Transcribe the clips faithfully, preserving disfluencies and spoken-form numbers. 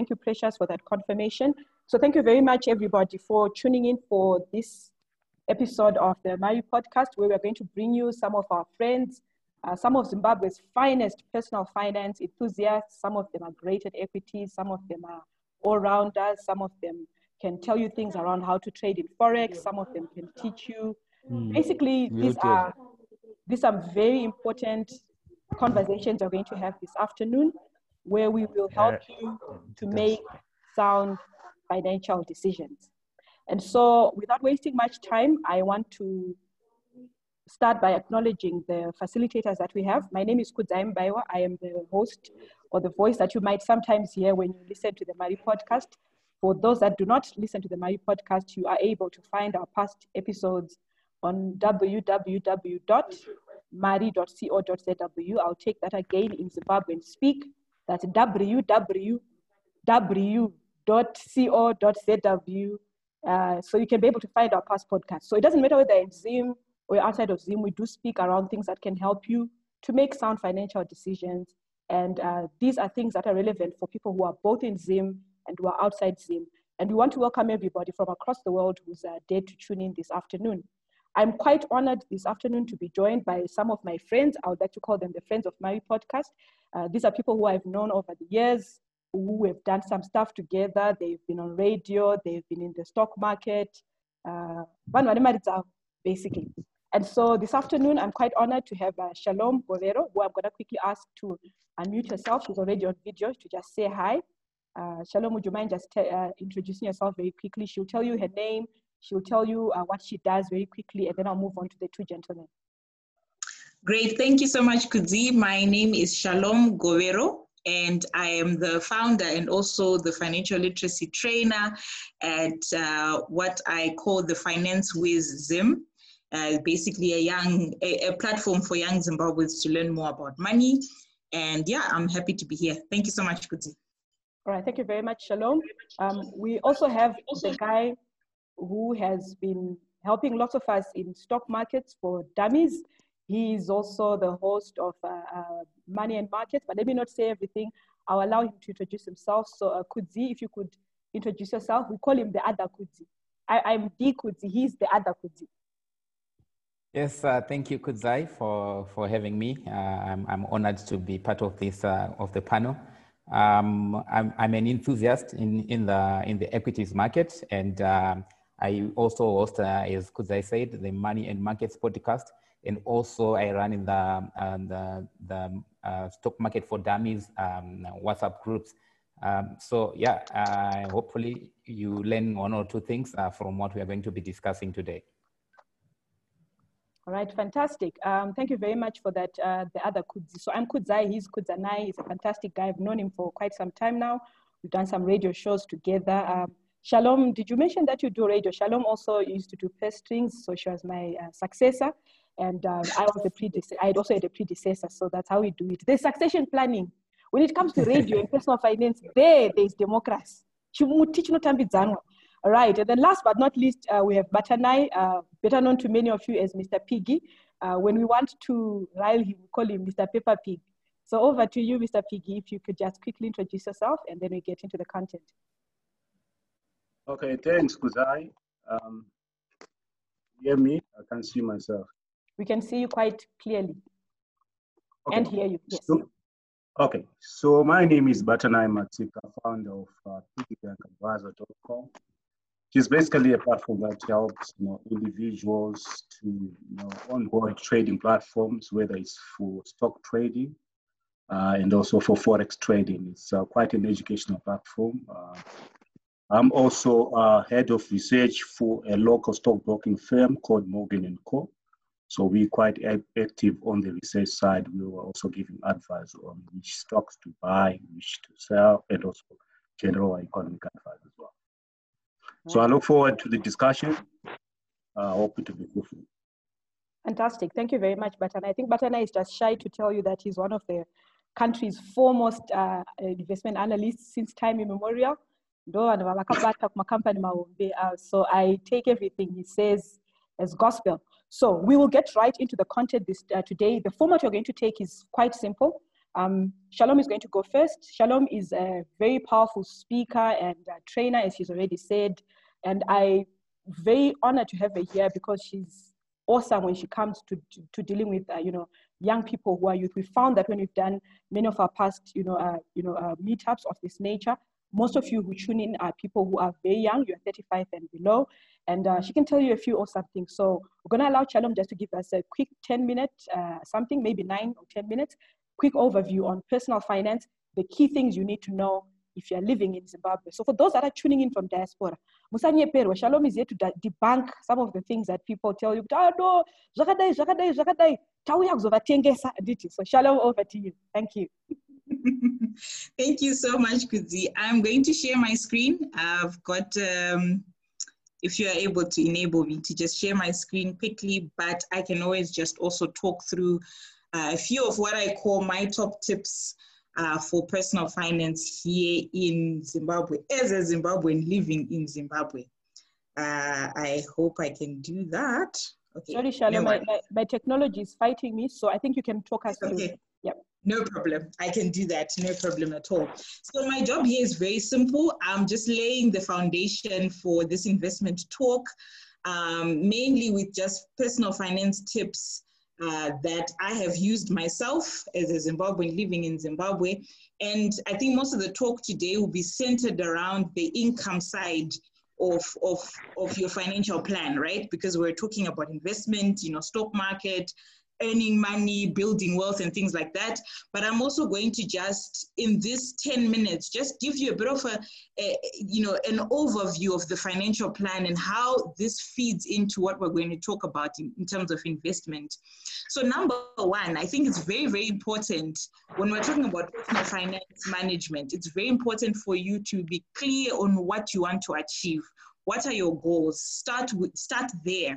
Thank you, Precious, for that confirmation. So thank you very much, everybody, for tuning in for this episode of the Mari podcast, where we're going to bring you some of our friends, uh, some of Zimbabwe's finest personal finance enthusiasts. Some of them are great at equity. Some of them are all-rounders. Some of them can tell you things around how to trade in Forex. Some of them can teach you. Mm. Basically, these are, these are very important conversations we're going to have this afternoon, where we will help you to make sound financial decisions. And so without wasting much time, I want to start by acknowledging the facilitators that we have. My name is Kudzai Mbaiwa. I am the host, or the voice that you might sometimes hear when you listen to the Mari podcast. For those that do not listen to the Mari podcast, you are able to find our past episodes on w w w dot mari dot co dot z w. I'll take that again in Zimbabwean speak. That's w w w dot co dot z w. Uh, so you can be able to find our past podcasts. So it doesn't matter whether in Zim or outside of Zim, we do speak around things that can help you to make sound financial decisions. And uh, these are things that are relevant for people who are both in Zim and who are outside Zim. And we want to welcome everybody from across the world who's uh, dared to tune in this afternoon. I'm quite honored this afternoon to be joined by some of my friends. I would like to call them the Friends of Mari podcast. Uh, these are people who I've known over the years, who have done some stuff together. They've been on radio, they've been in the stock market, uh, basically. And so this afternoon, I'm quite honored to have uh, Shalom Govero, who I'm gonna quickly ask to unmute herself. She's already on video, to just say hi. Uh, Shalom, would you mind just uh, introducing yourself very quickly? She'll tell you her name, she'll tell you uh, what she does very quickly, and then I'll move on to the two gentlemen. Great, thank you so much, Kudzi. My name is Shalom Govero, and I am the founder and also the financial literacy trainer at uh, what I call the Finance Wiz Zim, uh, basically a young a, a platform for young Zimbabweans to learn more about money. And yeah, I'm happy to be here. Thank you so much, Kudzi. All right, thank you very much, Shalom. Um, we also have the guy who has been helping lots of us in stock markets for dummies. He is also the host of uh, uh, Money and Markets, but let me not say everything. I'll allow him to introduce himself. So uh, Kudzi, if you could introduce yourself. We call him the other Kudzi. I, I'm the Kudzi, he's the other Kudzi. Yes, uh, thank you, Kudzai, for, for having me. Uh, I'm, I'm honored to be part of this, uh, of the panel. Um, I'm, I'm an enthusiast in, in, the, in the equities market, and um, I also host, uh, as Kudzai said, the Money and Markets podcast. And also I run in the, uh, the, the uh, stock market for dummies um, WhatsApp groups. Um, so yeah, uh, hopefully you learn one or two things uh, from what we are going to be discussing today. All right, fantastic. Um, thank you very much for that, uh, the other Kudzi. So I'm Kudzai, he's Kudzanai, he's a fantastic guy. I've known him for quite some time now. We've done some radio shows together. Um, Shalom, did you mention that you do radio? Shalom also used to do purse strings, so she was my uh, successor. And um, I was the predecessor. I also had a predecessor, so that's how we do it. There's succession planning. When it comes to radio and personal finance, there, there's democracy. All right, and then last but not least, uh, we have Batanai, uh, better known to many of you as Mister Piggy. Uh, when we want to rile him, we call him Mister Peppa Pig. So over to you, Mister Piggy, if you could just quickly introduce yourself, and then we get into the content. Okay, thanks, Kudzai. Um, hear me? I can see myself. We can see you quite clearly. Okay. And hear you, yes. So, okay, so my name is Batanai Matsika, founder of uh, piggy bank advisor dot com. Which is basically a platform that helps you know, individuals to you know, onboard trading platforms, whether it's for stock trading uh, and also for Forex trading. It's uh, quite an educational platform. Uh, I'm also uh, head of research for a local stockbroking firm called Morgan and Co. So we're quite active on the research side. We were also giving advice on which stocks to buy, which to sell, and also general economic advice as well. So I look forward to the discussion. I uh, hope it will be fruitful. Fantastic. Thank you very much, Batana. I think Batana is just shy to tell you that he's one of the country's foremost uh, investment analysts since time immemorial. So I take everything he says as gospel. So we will get right into the content this uh, today. The format we're going to take is quite simple. Um, Shalom is going to go first. Shalom is a very powerful speaker and trainer, as she's already said. And I'm very honored to have her here because she's awesome when she comes to, to, to dealing with, uh, you know, young people who are youth. We found that when we've done many of our past, you know, uh, you know, uh, meetups of this nature, most of you who tune in are people who are very young, you're thirty-five and below, and uh, she can tell you a few awesome things. So we're gonna allow Shalom just to give us a quick ten minute, uh, something, maybe nine or ten minutes, quick overview on personal finance, the key things you need to know if you're living in Zimbabwe. So for those that are tuning in from diaspora, Musanye Perwa, Shalom is here to debunk some of the things that people tell you, oh no, Zakadai, Zakadai, Zakadai, so Shalom, over to you. Thank you. Thank you so much, Kudzi. I'm going to share my screen. I've got, um, if you are able to enable me to just share my screen quickly, but I can always just also talk through uh, a few of what I call my top tips uh, for personal finance here in Zimbabwe, as a Zimbabwean living in Zimbabwe. Uh, I hope I can do that. Okay. Sorry, Shalom, no my, my, my technology is fighting me, so I think you can talk us through. Okay. Yep. No problem. I can do that. No problem at all. So my job here is very simple. I'm just laying the foundation for this investment talk, um, mainly with just personal finance tips uh, that I have used myself as a Zimbabwean living in Zimbabwe. And I think most of the talk today will be centered around the income side of, of, of your financial plan, right? Because we're talking about investment, you know, stock market, earning money, building wealth and things like that. But I'm also going to just, in this ten minutes, just give you a bit of a, a, you know, an overview of the financial plan and how this feeds into what we're going to talk about in, in terms of investment. So number one, I think it's very, very important when we're talking about personal finance management, it's very important for you to be clear on what you want to achieve. What are your goals? Start with, start there.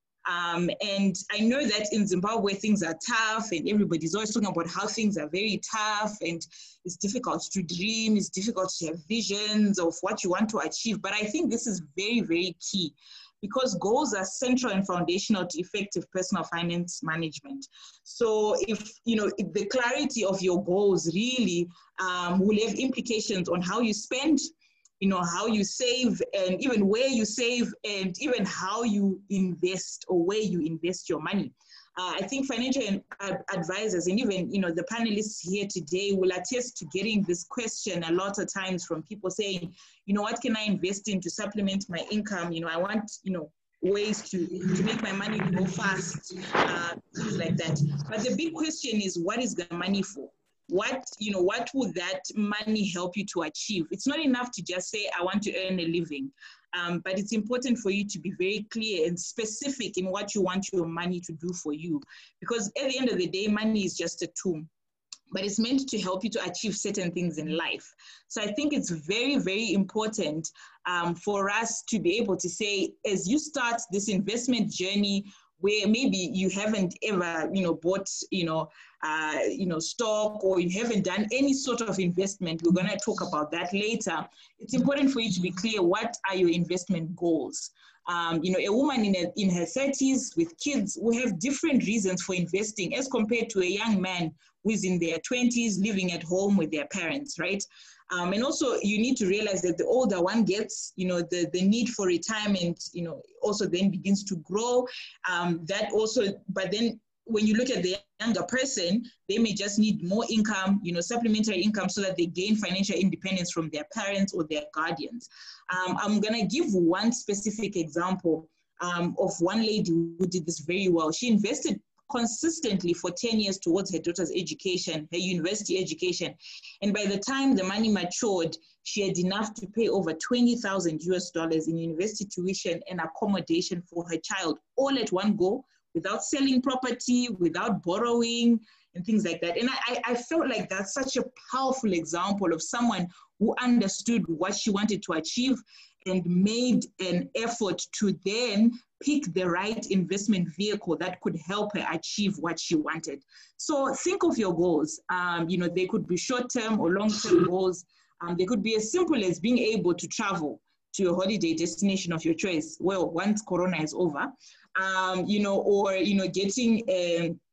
Um, and I know that in Zimbabwe, things are tough and everybody's always talking about how things are very tough and it's difficult to dream, it's difficult to have visions of what you want to achieve. But I think this is very, very key because goals are central and foundational to effective personal finance management. So if, you know, if the clarity of your goals really um, will have implications on how you spend, you know, how you save and even where you save and even how you invest or where you invest your money. Uh, I think financial advisors and even, you know, the panelists here today will attest to getting this question a lot of times from people saying, you know, what can I invest in to supplement my income? You know, I want, you know, ways to, to make my money go fast, uh, things like that. But the big question is, what is the money for? What, you know, what would that money help you to achieve? It's not enough to just say, I want to earn a living. Um, but it's important for you to be very clear and specific in what you want your money to do for you. Because at the end of the day, money is just a tool, but it's meant to help you to achieve certain things in life. So I think it's very, very important um, for us to be able to say, as you start this investment journey, where maybe you haven't ever, you know, bought, you know, uh, you know, stock, or you haven't done any sort of investment. We're going to talk about that later. It's important for you to be clear, what are your investment goals? Um, you know, a woman in, a, in her thirties with kids will have different reasons for investing as compared to a young man who is in their twenties living at home with their parents, right? Um, and also you need to realize that the older one gets, you know, the, the need for retirement, you know, also then begins to grow. Um, that also, but then when you look at the younger person, they may just need more income, you know, supplementary income so that they gain financial independence from their parents or their guardians. Um, I'm going to give one specific example um, of one lady who did this very well. She invested consistently for ten years towards her daughter's education, her university education. And by the time the money matured, she had enough to pay over twenty thousand U S dollars in university tuition and accommodation for her child, all at one go, without selling property, without borrowing, and things like that. And I, I felt like that's such a powerful example of someone who understood what she wanted to achieve and made an effort to then pick the right investment vehicle that could help her achieve what she wanted. So think of your goals. Um, you know, they could be short-term or long-term goals. Um, they could be as simple as being able to travel to your holiday destination of your choice, well, once Corona is over, um, you know, or, you know, getting a,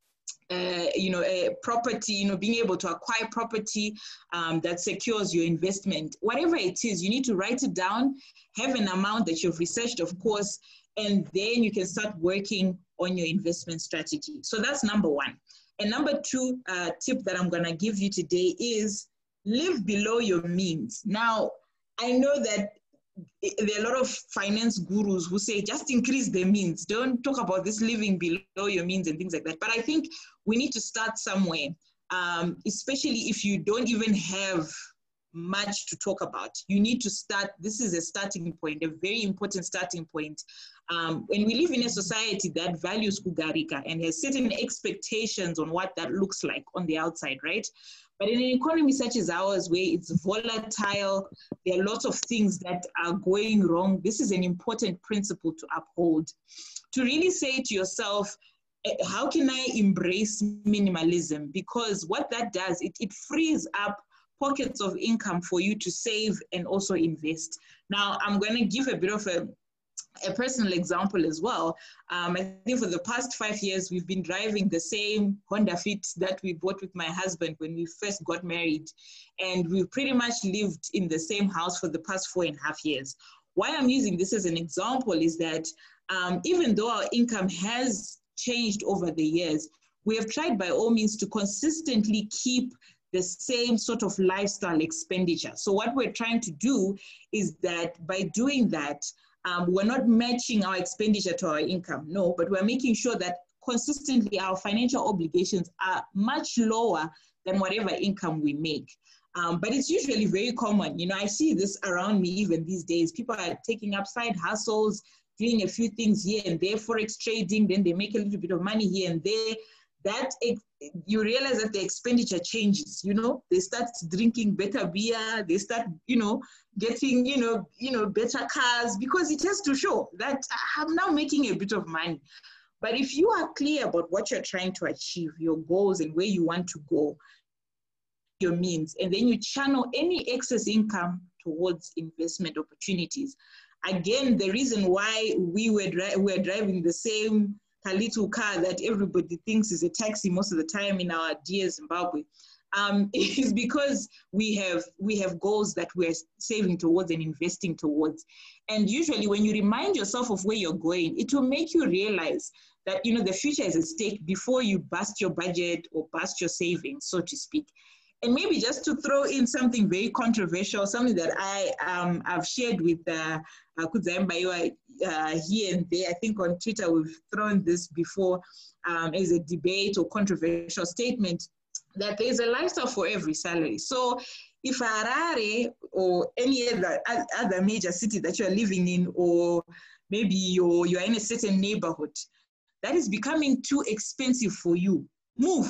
uh, you know, a property, you know, being able to acquire property um, that secures your investment. Whatever it is, you need to write it down, have an amount that you've researched, of course, and then you can start working on your investment strategy. So that's number one. And number two uh, tip that I'm going to give you today is live below your means. Now, I know that there are a lot of finance gurus who say just increase the means. Don't talk about this living below your means and things like that. But I think we need to start somewhere, um, especially if you don't even have much to talk about. You need to start. This is a starting point, a very important starting point. Um, and we live in a society that values kugarika and has certain expectations on what that looks like on the outside, right? But in an economy such as ours, where it's volatile, there are lots of things that are going wrong. This is an important principle to uphold. To really say to yourself, how can I embrace minimalism? Because what that does, it, it frees up pockets of income for you to save and also invest. Now, I'm going to give a bit of a a personal example as well. Um, I think for the past five years, we've been driving the same Honda Fit that we bought with my husband when we first got married. And we've pretty much lived in the same house for the past four and a half years. Why I'm using this as an example is that um, even though our income has changed over the years, we have tried by all means to consistently keep the same sort of lifestyle expenditure. So what we're trying to do is that by doing that, Um, we're not matching our expenditure to our income, no, but we're making sure that consistently our financial obligations are much lower than whatever income we make. Um, but it's usually very common. You know, I see this around me even these days. People are taking up side hustles, doing a few things here and there, forex trading, then they make a little bit of money here and there. That you realize that the expenditure changes, you know, they start drinking better beer, they start, you know, getting, you know, you know, better cars, because it has to show that I'm now making a bit of money. But if you are clear about what you're trying to achieve, your goals and where you want to go, your means, and then you channel any excess income towards investment opportunities. Again, the reason why we were, dri- were driving the same a little car that everybody thinks is a taxi most of the time in our dear Zimbabwe, um, is because we have we have goals that we're saving towards and investing towards. And usually when you remind yourself of where you're going, it will make you realize that, you know, the future is at stake before you bust your budget or bust your savings, so to speak. And maybe just to throw in something very controversial, something that I um, I've shared with uh, uh, Kudzai Mbayiwa uh, here and there. I think on Twitter we've thrown this before um, as a debate or controversial statement, that there's a lifestyle for every salary. So if Harare or any other, other major city that you're living in, or maybe you're, you're in a certain neighborhood, that is becoming too expensive for you, move.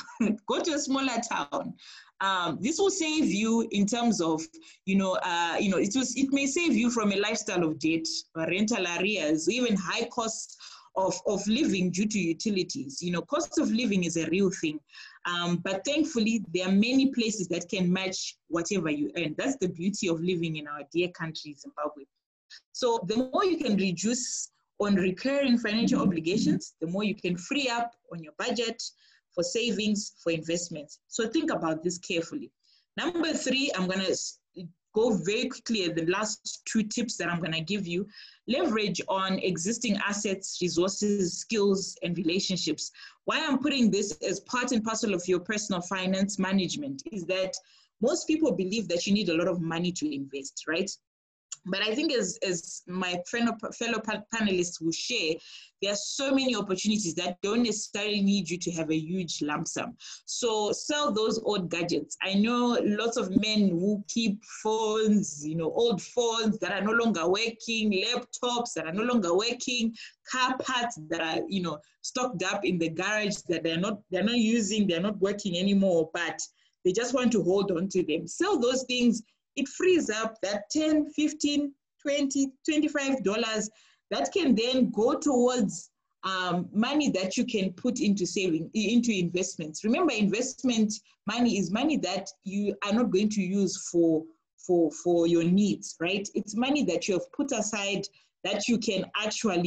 Go to a smaller town. Um, this will save you in terms of, you know, uh, you know, it was it may save you from a lifestyle of debt, rental arrears, even high costs of, of living due to utilities. You know, cost of living is a real thing. Um, but thankfully, there are many places that can match whatever you earn. That's the beauty of living in our dear country, Zimbabwe. So the more you can reduce on recurring financial obligations, the more you can free up on your budget, for savings, for investments. So think about this carefully. Number three, I'm gonna go very quickly at the last two tips that I'm gonna give you. Leverage on existing assets, resources, skills, and relationships. Why I'm putting this as part and parcel of your personal finance management is that most people believe that you need a lot of money to invest, right? But I think as, as my fellow, fellow panelists will share, there are so many opportunities that don't necessarily need you to have a huge lump sum. So sell those old gadgets. I know lots of men who keep phones, you know, old phones that are no longer working, laptops that are no longer working, car parts that are, you know, stocked up in the garage that they're not, they're not using, they're not working anymore, but they just want to hold on to them. Sell those things. It frees up that ten, fifteen, twenty, twenty-five dollars that can then go towards um, money that you can put into saving, into investments. Remember, investment money is money that you are not going to use for, for, for your needs, right? It's money that you have put aside that you can actually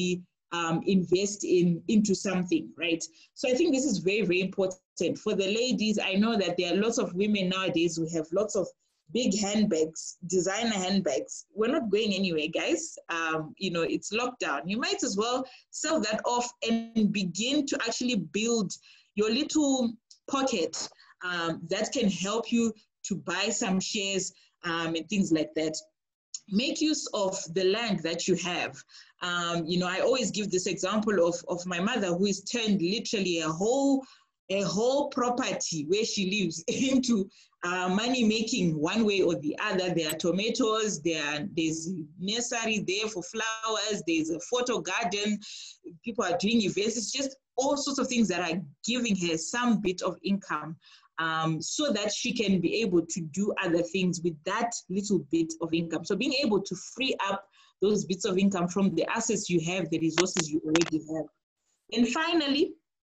um, invest in into something, right? So I think this is very, very important. For the ladies, I know that there are lots of women nowadays who have lots of big handbags, designer handbags. We're not going anywhere, guys. Um, you know, it's lockdown. You might as well sell that off and begin to actually build your little pocket um, that can help you to buy some shares um, and things like that. Make use of the land that you have. Um, you know, I always give this example of, of my mother, who has turned literally a whole a whole property where she lives into uh, money making one way or the other. There are tomatoes, there are, there's nursery there for flowers, there's a photo garden, people are doing events. It's just all sorts of things that are giving her some bit of income um, so that she can be able to do other things with that little bit of income. So being able to free up those bits of income from the assets you have, the resources you already have. And finally,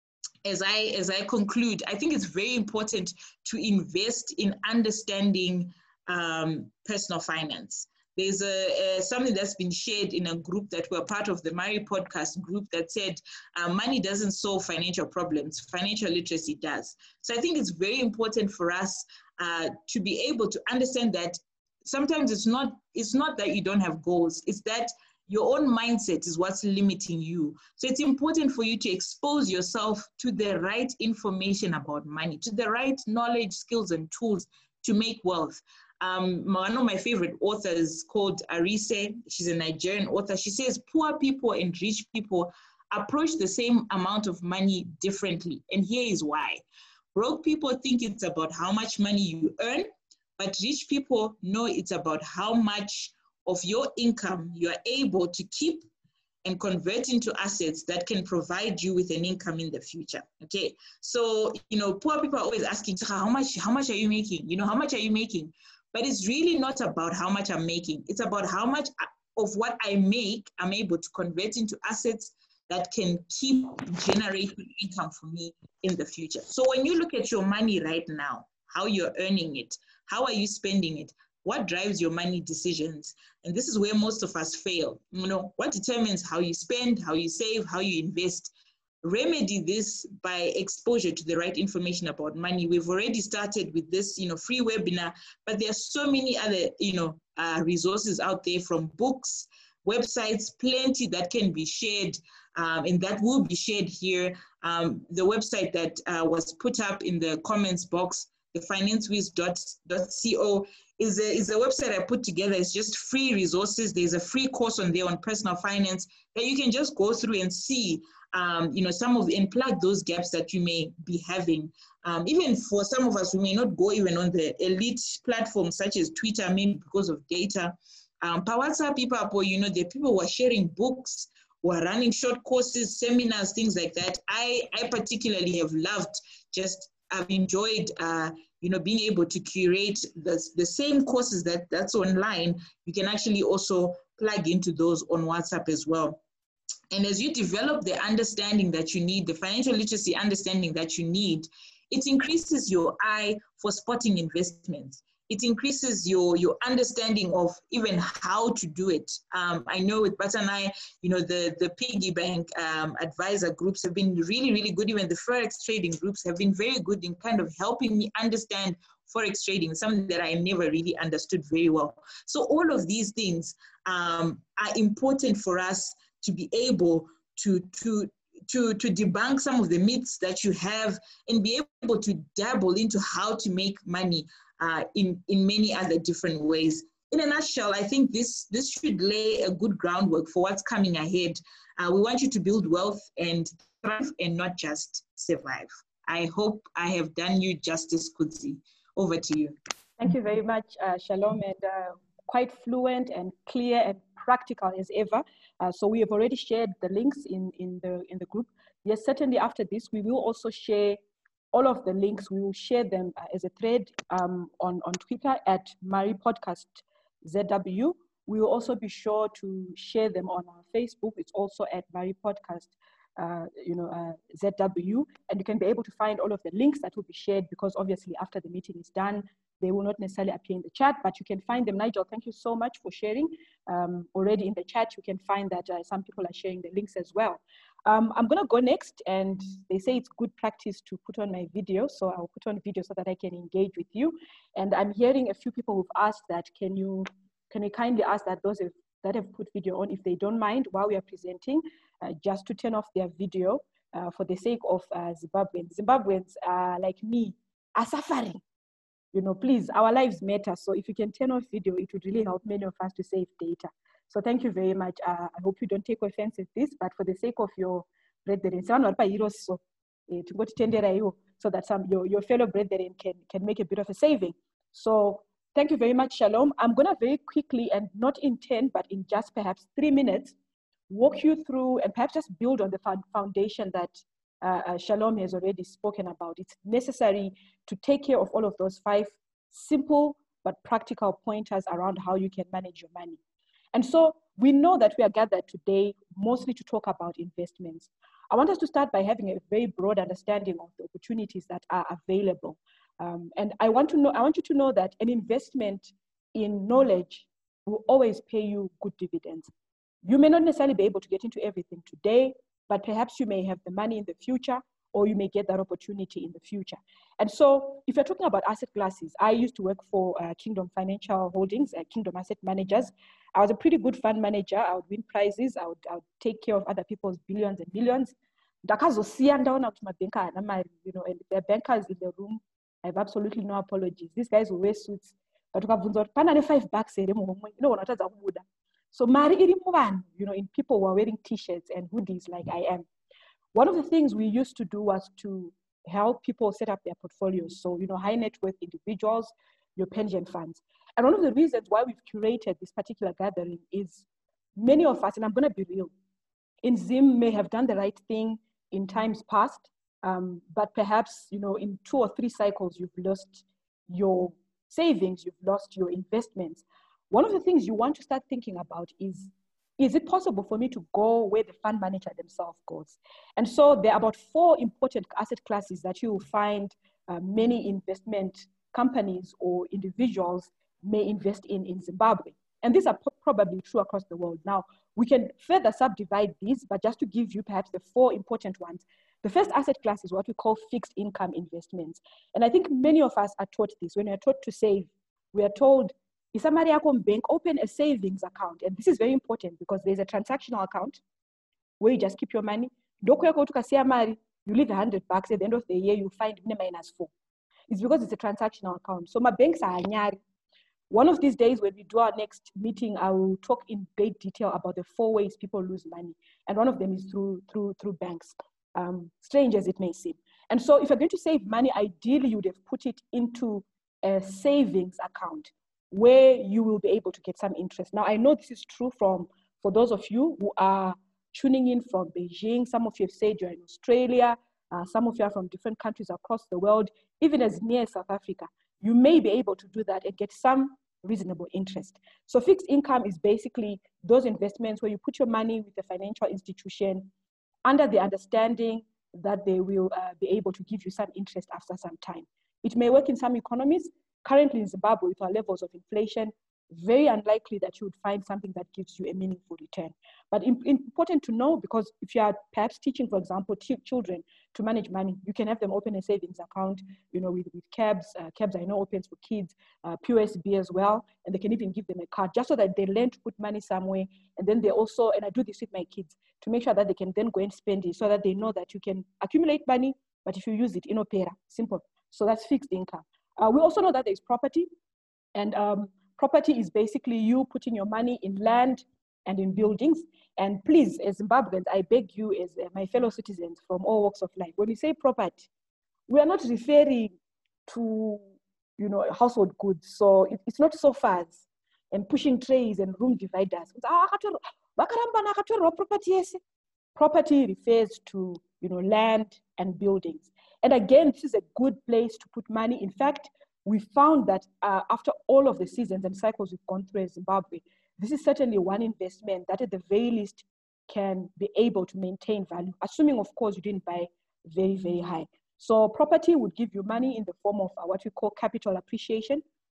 As I, as I conclude, I think it's very important to invest in understanding um, personal finance. There's a, a, something that's been shared in a group that we're part of, the Mari Podcast group, that said uh, money doesn't solve financial problems, financial literacy does. So I think it's very important for us uh, to be able to understand that sometimes it's not, it's not that you don't have goals, it's that your own mindset is what's limiting you. So it's important for you to expose yourself to the right information about money, to the right knowledge, skills, and tools to make wealth. Um, one of my favorite authors called Arise, she's a Nigerian author. She says poor people and rich people approach the same amount of money differently. And here is why. Broke people think it's about how much money you earn, but rich people know it's about how much of your income you are able to keep and convert into assets that can provide you with an income in the future. Okay, so you know, poor people are always asking, how much, how much are you making? You know, how much are you making? But it's really not about how much I'm making. It's about how much of what I make I'm able to convert into assets that can keep generating income for me in the future. So when you look at your money right now, how you're earning it, how are you spending it? What drives your money decisions? And this is where most of us fail. You know, what determines how you spend, how you save, how you invest? Remedy this by exposure to the right information about money. We've already started with this, you know, free webinar, but there are so many other, you know, uh, resources out there, from books, websites, plenty that can be shared, um, and that will be shared here. Um, the website that uh, was put up in the comments box, the financewiz dot co, is a, is a website I put together. It's just free resources. There's a free course on there on personal finance that you can just go through and see, um, you know, some of, and plug those gaps that you may be having. Um, even for some of us, we may not go even on the elite platforms such as Twitter, maybe because of data. Um, but WhatsApp people, you know, the people who are sharing books, who are running short courses, seminars, things like that. I, I particularly have loved just, I've enjoyed, uh, you know, being able to curate the, the same courses that that's online. You can actually also plug into those on WhatsApp as well. And as you develop the understanding that you need, the financial literacy understanding that you need, it increases your eye for spotting investments. It increases your, your understanding of even how to do it. Um, I know with Bata and I, you know, the, the piggy bank um, advisor groups have been really, really good. Even the Forex trading groups have been very good in kind of helping me understand Forex trading, something that I never really understood very well. So all of these things um, are important for us to be able to, to, to, to debunk some of the myths that you have and be able to dabble into how to make money uh, in, in many other different ways. In a nutshell, I think this, this should lay a good groundwork for what's coming ahead. Uh, we want you to build wealth and thrive and not just survive. I hope I have done you justice, Kudzi. Over to you. Thank you very much, uh, Shalom, and uh, quite fluent and clear and practical as ever. Uh, so we have already shared the links in, in, the, in the group. Yes, certainly after this, we will also share all of the links. We will share them uh, as a thread um, on, on Twitter at Mari Podcast Z W. We will also be sure to share them on our Facebook. It's also at Mari Podcast uh, you know, uh, Z W. And you can be able to find all of the links that will be shared, because obviously after the meeting is done, they will not necessarily appear in the chat, but you can find them. Nigel, thank you so much for sharing. um, already in the chat. You can find that uh, some people are sharing the links as well. Um, I'm going to go next, and they say it's good practice to put on my video, so I'll put on video so that I can engage with you. And I'm hearing a few people who've asked that, can you, can you kindly ask that those have, that have put video on, if they don't mind, while we are presenting, uh, just to turn off their video uh, for the sake of uh, Zimbabweans. Zimbabweans, uh, like me, are suffering. You know, please, our lives matter. So if you can turn off video, it would really help many of us to save data. So thank you very much. Uh, I hope you don't take offense at this, but for the sake of your brethren, so that some your, your fellow brethren can, can make a bit of a saving. So thank you very much, Shalom. I'm gonna very quickly, and not in ten, but in just perhaps three minutes, walk you through and perhaps just build on the foundation that uh, uh, Shalom has already spoken about. It's necessary to take care of all of those five simple but practical pointers around how you can manage your money. And so we know that we are gathered today mostly to talk about investments. I want us to start by having a very broad understanding of the opportunities that are available. Um, and I want to know, I want you to know that an investment in knowledge will always pay you good dividends. You may not necessarily be able to get into everything today, but perhaps you may have the money in the future, or you may get that opportunity in the future. And so if you're talking about asset classes, I used to work for uh, Kingdom Financial Holdings, uh, Kingdom Asset Managers. I was a pretty good fund manager. I would win prizes. I would, I would take care of other people's billions and millions. You know, and there are bankers in the room. I have absolutely no apologies. These guys will wear suits. But five bucks, you know, so Mari, you know, in people who are wearing t-shirts and hoodies like I am. One of the things we used to do was to help people set up their portfolios. So, you know, high net worth individuals, your pension funds. And one of the reasons why we've curated this particular gathering is many of us, and I'm going to be real, in Zim may have done the right thing in times past, um, but perhaps, you know, in two or three cycles, you've lost your savings, you've lost your investments. One of the things you want to start thinking about is, is it possible for me to go where the fund manager themselves goes? And so there are about four important asset classes that you will find uh, many investment companies or individuals may invest in in Zimbabwe. And these are probably true across the world. Now, we can further subdivide these, but just to give you perhaps the four important ones. The first asset class is what we call fixed income investments. And I think many of us are taught this. When we are taught to save, we are told, bank, open a savings account. And this is very important because there's a transactional account where you just keep your money. You leave a hundred bucks at the end of the year, you find minus four. It's because it's a transactional account. So my banks are nyari. One of these days when we do our next meeting, I will talk in great detail about the four ways people lose money. And one of them is through, through, through banks, um, strange as it may seem. And so if you're going to save money, ideally you would have put it into a savings account where you will be able to get some interest. Now, I know this is true from, for those of you who are tuning in from Beijing. Some of you have said you're in Australia. Uh, some of you are from different countries across the world, even as near as South Africa. You may be able to do that and get some reasonable interest. So fixed income is basically those investments where you put your money with a financial institution under the understanding that they will uh, be able to give you some interest after some time. It may work in some economies. Currently in Zimbabwe, with our levels of inflation, very unlikely that you would find something that gives you a meaningful return. But in, important to know, because if you are perhaps teaching, for example, children to manage money, you can have them open a savings account, you know, with, with C A B S. Uh, C A B S I know opens for kids, uh, P O S B as well, and they can even give them a card just so that they learn to put money somewhere. And then they also, and I do this with my kids, to make sure that they can then go and spend it so that they know that you can accumulate money, but if you use it, in opera, simple. So that's fixed income. Uh, we also know that there's property, and um, property is basically you putting your money in land and in buildings. And please, as Zimbabweans, I beg you, as uh, my fellow citizens from all walks of life, when we say property, we are not referring to, you know, household goods. So it, it's not sofas and pushing trays and room dividers. Property refers to, you know, land and buildings. And again, this is a good place to put money. In fact, we found that uh, after all of the seasons and cycles we've gone through in Zimbabwe, this is certainly one investment that at the very least can be able to maintain value, assuming, of course, you didn't buy very, very high. So property would give you money in the form of uh, what we call capital appreciation.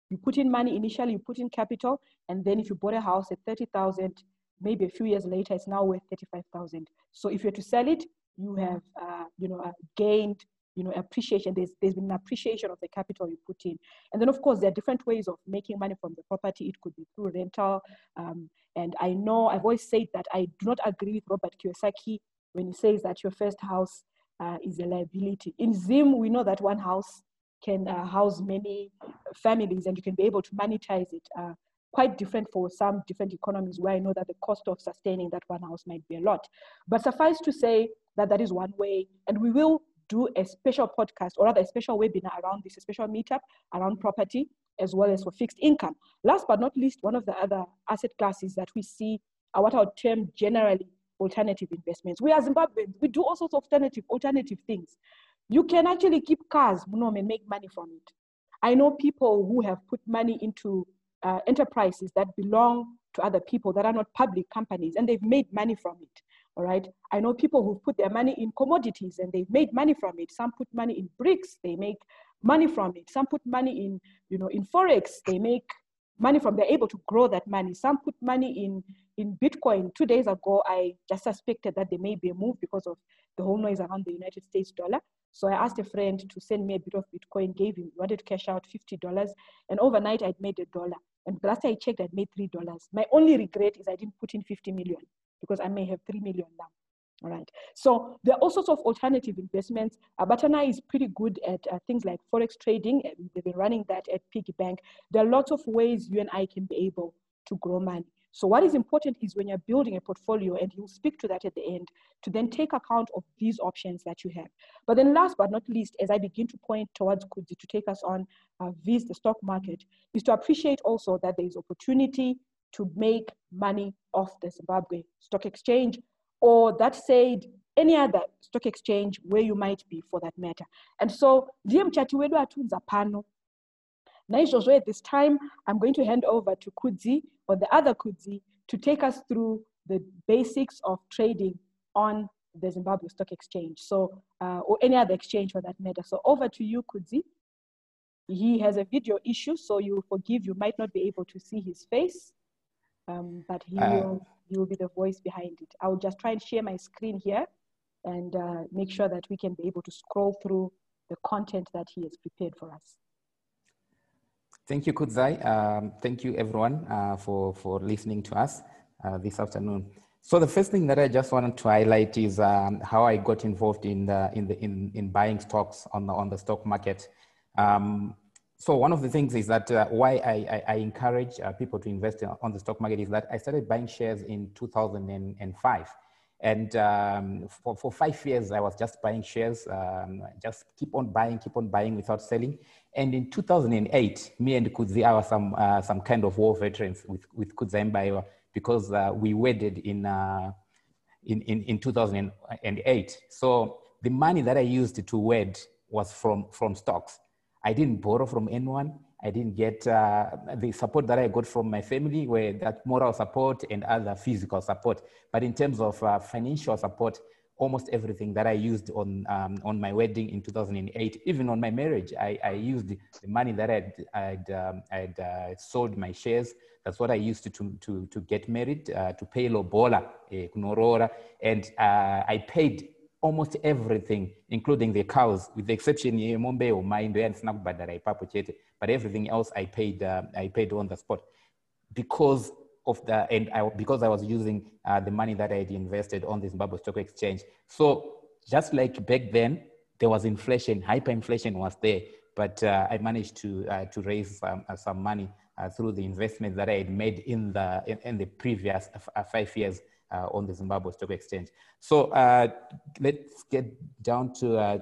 You put in money initially, you put in capital, and then if you bought a house at thirty thousand, maybe a few years later, it's now worth thirty-five thousand. So if you're to sell it, you have, uh, you know, uh, gained, you know, appreciation. There's, there's been an appreciation of the capital you put in. And then, of course, there are different ways of making money from the property. It could be through rental. Um, and I know I've always said that I do not agree with Robert Kiyosaki when he says that your first house uh, is a liability. In Zim, we know that one house can uh, house many families and you can be able to monetize it. Uh, quite different for some different economies where I know that the cost of sustaining that one house might be a lot. But suffice to say that that is one way, and we will do a special podcast or rather a special webinar around this, a special meetup around property as well as for fixed income. Last but not least, one of the other asset classes that we see are what I would term generally alternative investments. We as Zimbabweans, we do all sorts of alternative, alternative things. You can actually keep cars and make money from it. I know people who have put money into uh, enterprises that belong to other people that are not public companies, and they've made money from it, all right? I know people who've put their money in commodities and they've made money from it. Some put money in bricks, they make money from it. Some put money in, you know, in Forex, they make money from, they're able to grow that money. Some put money in, in Bitcoin. Two days ago, I just suspected that there may be a move because of the whole noise around the United States dollar. So I asked a friend to send me a bit of Bitcoin, gave him, wanted to cash out fifty dollars. And overnight I'd made a dollar. And last I checked, I'd made three dollars. My only regret is I didn't put in fifty million because I may have three million now. All right. So there are all sorts of alternative investments. Uh, Batana is pretty good at uh, things like Forex trading. They've been running that at Piggy Bank. There are lots of ways you and I can be able to grow money. So what is important is when you're building a portfolio, and you'll speak to that at the end, to then take account of these options that you have. But then last but not least, as I begin to point towards Kudzi to take us on uh, vis the stock market, is to appreciate also that there is opportunity to make money off the Zimbabwe Stock Exchange, or that said, any other stock exchange where you might be for that matter. And so, ndiye mchati wedu atunza pano. Naizvozvo at this time, I'm going to hand over to Kudzi, or the other Kudzi, to take us through the basics of trading on the Zimbabwe Stock Exchange, so uh, or any other exchange for that matter. So over to you, Kudzi. He has a video issue, so you forgive, you might not be able to see his face, um, but he uh, will he will be the voice behind it. I will just try and share my screen here and uh, make sure that we can be able to scroll through the content that he has prepared for us. Thank you, Kudzai. Um, thank you, everyone, uh, for, for listening to us uh, this afternoon. So the first thing that I just wanted to highlight is um, how I got involved in the, in, the, in, in buying stocks on the, on the stock market. Um, so one of the things is that uh, why I, I, I encourage uh, people to invest in, on the stock market is that I started buying shares in two thousand five. And um, for, for five years, I was just buying shares, um, just keep on buying, keep on buying without selling. And in two thousand eight, me and Kudzi are some, uh, some kind of war veterans with, with Kudzi Mbayo, because uh, we wedded in, uh, in, in, in two thousand eight. So the money that I used to wed was from, from stocks. I didn't borrow from anyone. I didn't get uh, the support that I got from my family, where that moral support and other physical support. But in terms of uh, financial support, almost everything that I used on um, on my wedding in two thousand eight, even on my marriage, I, I used the money that I'd, I'd, um, I'd uh, sold my shares. That's what I used to to to, to get married, uh, to pay lobola, eh, kunorora, and uh, I paid almost everything, including the cows, with the exception of Mombe or Mind and Snap Badara, but everything else I paid. Uh, I paid on the spot because of the and I, because I was using uh, the money that I had invested on the Zimbabwe Stock Exchange. So just like back then, there was inflation, hyperinflation was there, but uh, I managed to uh, to raise um, uh, some money uh, through the investment that I had made in the in, in the previous uh, five years. Uh, on the Zimbabwe Stock Exchange. So uh, let's get down to, uh,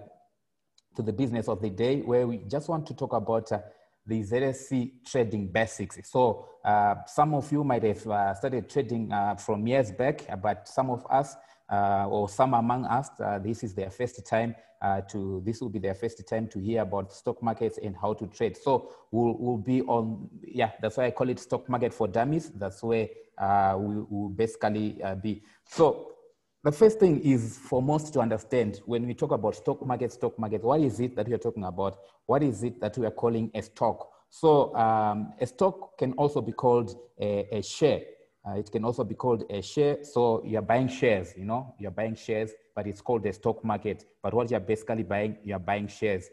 to the business of the day, where we just want to talk about uh, the Z S C trading basics. So uh, some of you might have uh, started trading uh, from years back, but some of us, uh, or some among us, uh, this is their first time uh, to, this will be their first time to hear about stock markets and how to trade. So we'll, we'll be on, yeah, that's why I call it Stock Market for Dummies. That's where uh, we will basically uh, be. So the first thing is for most to understand when we talk about stock market, stock market, what is it that we are talking about? What is it that we are calling a stock? So um, a stock can also be called a, a share. Uh, it can also be called a share. So you're buying shares, you know, you're buying shares, but it's called a stock market. But what you're basically buying, you're buying shares.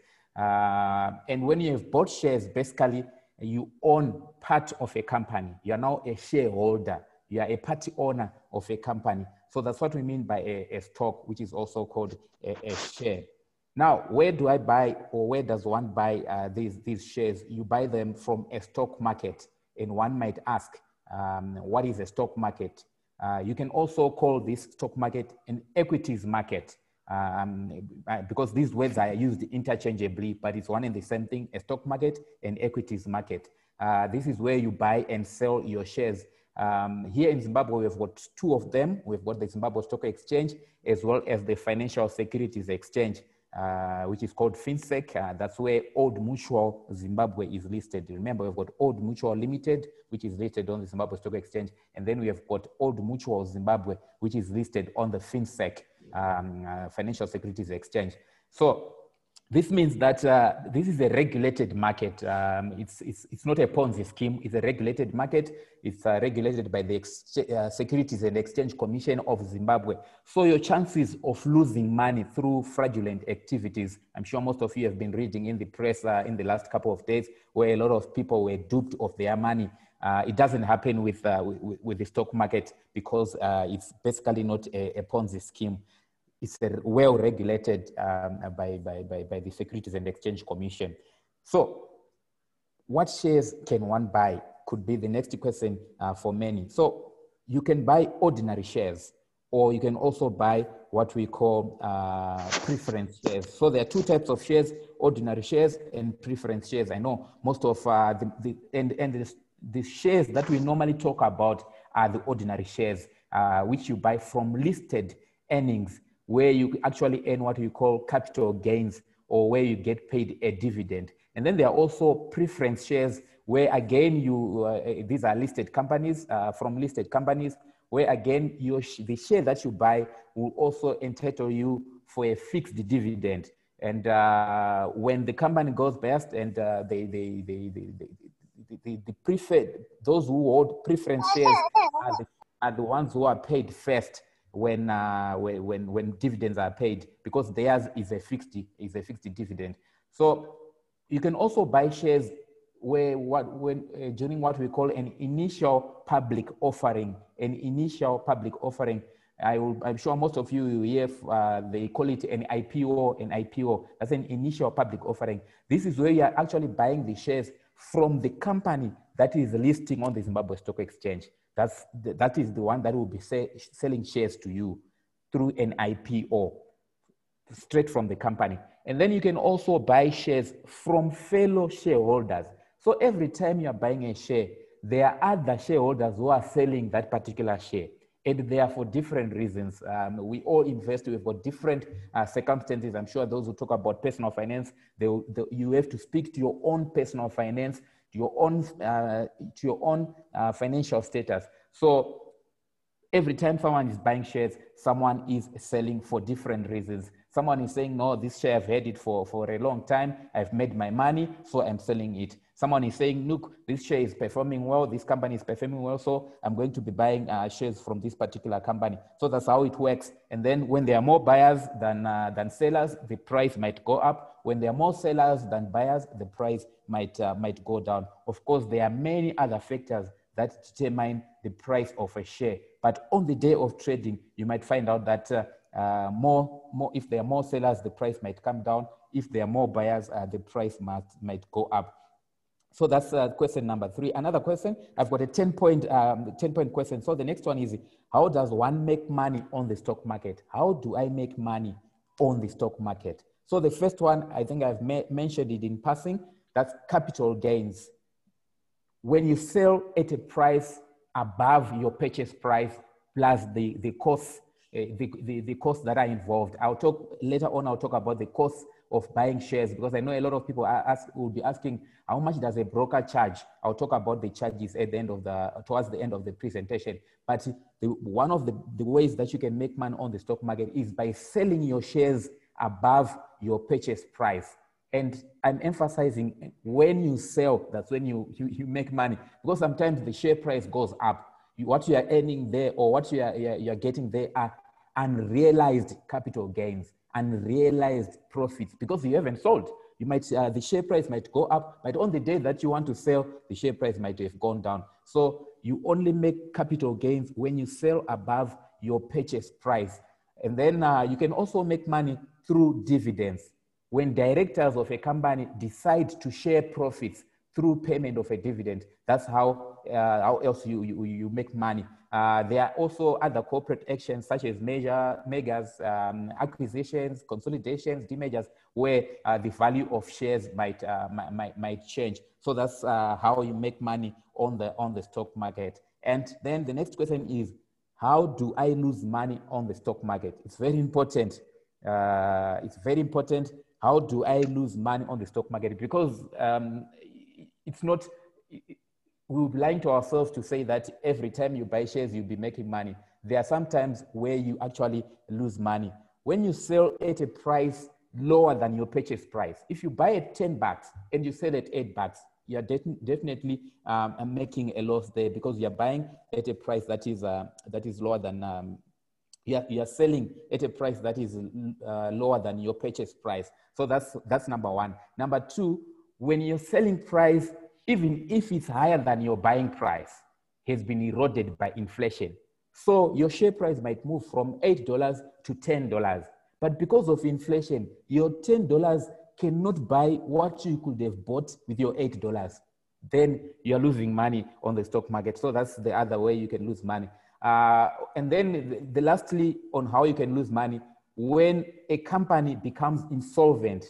Uh, and when you have bought shares, basically you own part of a company. You're now a shareholder. You are a party owner of a company. So that's what we mean by a, a stock, which is also called a, a share. Now, where do I buy, or where does one buy uh, these, these shares? You buy them from a stock market. And one might ask, um, what is a stock market? Uh, you can also call this stock market an equities market, um, because these words are used interchangeably, but it's one and the same thing, a stock market and equities market. Uh, this is where you buy and sell your shares. Um, here in Zimbabwe, we've got two of them. We've got the Zimbabwe Stock Exchange, as well as the Financial Securities Exchange, uh, which is called FinSec. Uh, that's where Old Mutual Zimbabwe is listed. Remember, we've got Old Mutual Limited, which is listed on the Zimbabwe Stock Exchange. And then we have got Old Mutual Zimbabwe, which is listed on the FinSec, um, uh, Financial Securities Exchange. So this means that uh, this is a regulated market. Um, it's, it's, it's not a Ponzi scheme. It's a regulated market. It's uh, regulated by the Ex uh, Securities and Exchange Commission of Zimbabwe. So your chances of losing money through fraudulent activities, I'm sure most of you have been reading in the press uh, in the last couple of days, where a lot of people were duped of their money. Uh, it doesn't happen with, uh, with, with the stock market, because uh, it's basically not a, a Ponzi scheme. It's well regulated um, by, by, by, by the Securities and Exchange Commission. So what shares can one buy could be the next question uh, for many. So you can buy ordinary shares, or you can also buy what we call uh, preference shares. So there are two types of shares, ordinary shares and preference shares. I know most of uh, the, the, and, and the, the shares that we normally talk about are the ordinary shares, uh, which you buy from listed earnings, where you actually earn what we call capital gains, or where you get paid a dividend. And then there are also preference shares, where again, you uh, these are listed companies, uh, from listed companies, where again, your sh the share that you buy will also entitle you for a fixed dividend. And uh, when the company goes bust, and uh, they, they, they, they, they, they, they, they prefer, those who hold preference shares are the, are the ones who are paid first when, uh, when, when dividends are paid, because theirs is a fixed, is a fixed dividend. So you can also buy shares where what, when, uh, during what we call an initial public offering, an initial public offering. I will, I'm sure most of you here, uh, they call it an I P O, an I P O. That's an initial public offering. This is where you are actually buying the shares from the company that is listing on the Zimbabwe Stock Exchange. That's the, that is the one that will be say, selling shares to you through an I P O, straight from the company. And then you can also buy shares from fellow shareholders. So every time you're buying a share, there are other shareholders who are selling that particular share. And they are for different reasons. Um, we all invest, we've got different uh, circumstances. I'm sure those who talk about personal finance, they, they, you have to speak to your own personal finance, to your own, uh, to your own uh, financial status. So every time someone is buying shares, someone is selling for different reasons. Someone is saying, no, this share, I've had it for, for a long time. I've made my money, so I'm selling it. Someone is saying, look, this share is performing well. This company is performing well, so I'm going to be buying uh, shares from this particular company. So that's how it works. And then when there are more buyers than, uh, than sellers, the price might go up. When there are more sellers than buyers, the price might, uh, might go down. Of course, there are many other factors that determine the price of a share. But on the day of trading, you might find out that uh, uh, more, more, if there are more sellers, the price might come down. If there are more buyers, uh, the price might, might go up. So that's uh, question number three. Another question, I've got a ten point, um, ten point question. So the next one is, how does one make money on the stock market? How do I make money on the stock market? So the first one, I think I've mentioned it in passing, that's capital gains. When you sell at a price above your purchase price plus the, the costs, uh, the, the, the costs that are involved. I'll talk later on, I'll talk about the costs of buying shares, because I know a lot of people are ask, will be asking, how much does a broker charge? I'll talk about the charges at the end of the, towards the end of the presentation. But the, one of the, the ways that you can make money on the stock market is by selling your shares above your purchase price. And I'm emphasizing when you sell, that's when you, you, you make money. Because sometimes the share price goes up. You, what you are earning there or what you are, you are, you are getting there are unrealized capital gains, unrealized profits, because you haven't sold. You might, uh, the share price might go up, but on the day that you want to sell, the share price might have gone down. So you only make capital gains when you sell above your purchase price. And then uh, you can also make money through dividends. When directors of a company decide to share profits through payment of a dividend, that's how, uh, how else you, you, you make money. Uh, there are also other corporate actions such as measure, megas, um, acquisitions, consolidations, demergers, where uh, the value of shares might, uh, might, might change. So that's uh, how you make money on the, on the stock market. And then the next question is, how do I lose money on the stock market? It's very important. Uh, it's very important. How do I lose money on the stock market? Because um, it's not, we'll be lying to ourselves to say that every time you buy shares, you'll be making money. There are some times where you actually lose money. When you sell at a price lower than your purchase price, if you buy at ten bucks and you sell at eight bucks, you're de definitely um, making a loss there, because you're buying at a price that is, uh, that is lower than, um, you're, you're selling at a price that is uh, lower than your purchase price. So that's, that's number one. Number two, when your selling price, even if it's higher than your buying price, has been eroded by inflation. So your share price might move from eight dollars to ten dollars. But because of inflation, your ten dollars cannot buy what you could have bought with your eight dollars. Then you're losing money on the stock market. So that's the other way you can lose money. Uh, and then the, the lastly, on how you can lose money, when a company becomes insolvent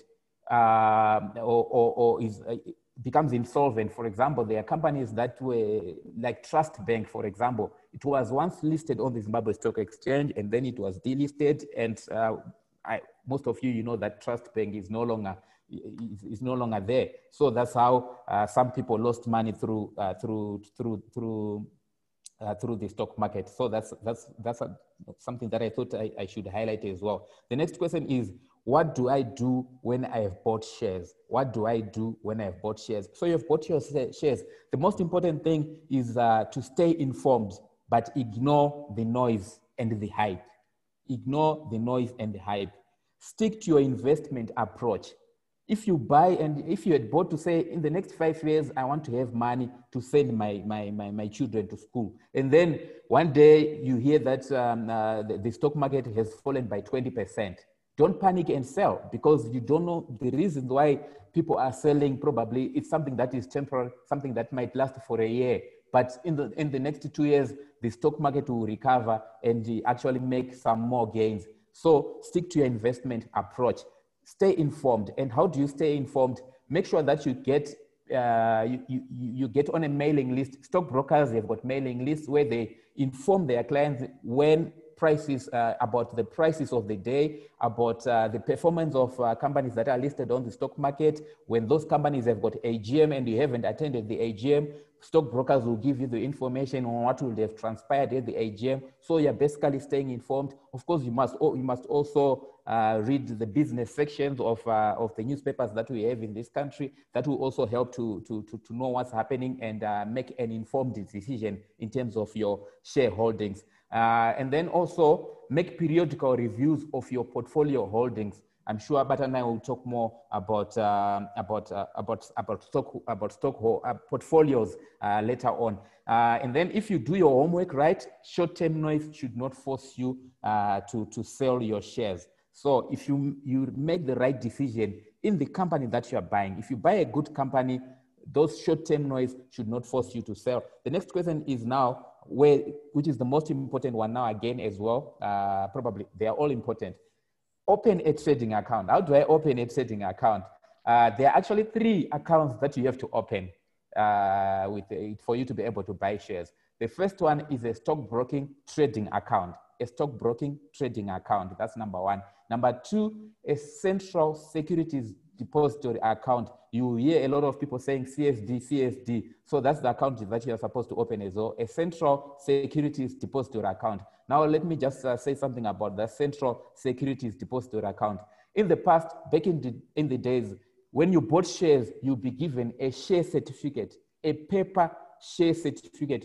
uh, or, or, or is, uh, becomes insolvent. For example, there are companies that were like Trust Bank, for example. It was once listed on the Zimbabwe Stock Exchange and then it was delisted. And uh, I, most of you, you know that Trust Bank is no longer is, is no longer there. So that's how uh, some people lost money through uh, through through through uh, through the stock market. So that's that's that's a, something that I thought I, I should highlight as well. The next question is, what do I do when I have bought shares? What do I do when I have bought shares? So you've bought your shares. The most important thing is uh, to stay informed, but ignore the noise and the hype. Ignore the noise and the hype. Stick to your investment approach. If you buy, and if you had bought to say, in the next five years, I want to have money to send my, my, my, my children to school. And then one day you hear that um, uh, the, the stock market has fallen by twenty percent. Don't panic and sell, because you don't know the reason why people are selling. Probably it's something that is temporary, something that might last for a year. But in the, in the next two years, the stock market will recover and actually make some more gains. So stick to your investment approach. Stay informed. And how do you stay informed? Make sure that you get, uh, you, you, you get on a mailing list. Stockbrokers, they've got mailing lists where they inform their clients when prices, uh, about the prices of the day, about uh, the performance of uh, companies that are listed on the stock market. When those companies have got A G M and you haven't attended the A G M, stockbrokers will give you the information on what will have transpired at the A G M. So you're basically staying informed. Of course, you must, you must also uh, read the business sections of, uh, of the newspapers that we have in this country. That will also help to, to, to, to know what's happening and uh, make an informed decision in terms of your shareholdings. Uh, and then also make periodical reviews of your portfolio holdings. I'm sure Bata and I will talk more about um, about uh, about about stock about stock uh, portfolios uh, later on. Uh, and then, if you do your homework right, short-term noise should not force you uh, to to sell your shares. So if you you make the right decision in the company that you are buying, if you buy a good company, those short-term noise should not force you to sell. The next question is now, where which is the most important one now again as well. Uh, probably they are all important. Open a trading account. How do I open a trading account? Uh, there are actually three accounts that you have to open uh, with it for you to be able to buy shares. The first one is a stockbroking trading account. A stockbroking trading account. That's number one. Number two, a central securities depository account. You hear a lot of people saying C S D, C S D. So that's the account that you are supposed to open as well. A central securities depository account. Now, let me just uh, say something about the central securities depository account. In the past, back in the, in the days, When you bought shares, you'll be given a share certificate, a paper share certificate.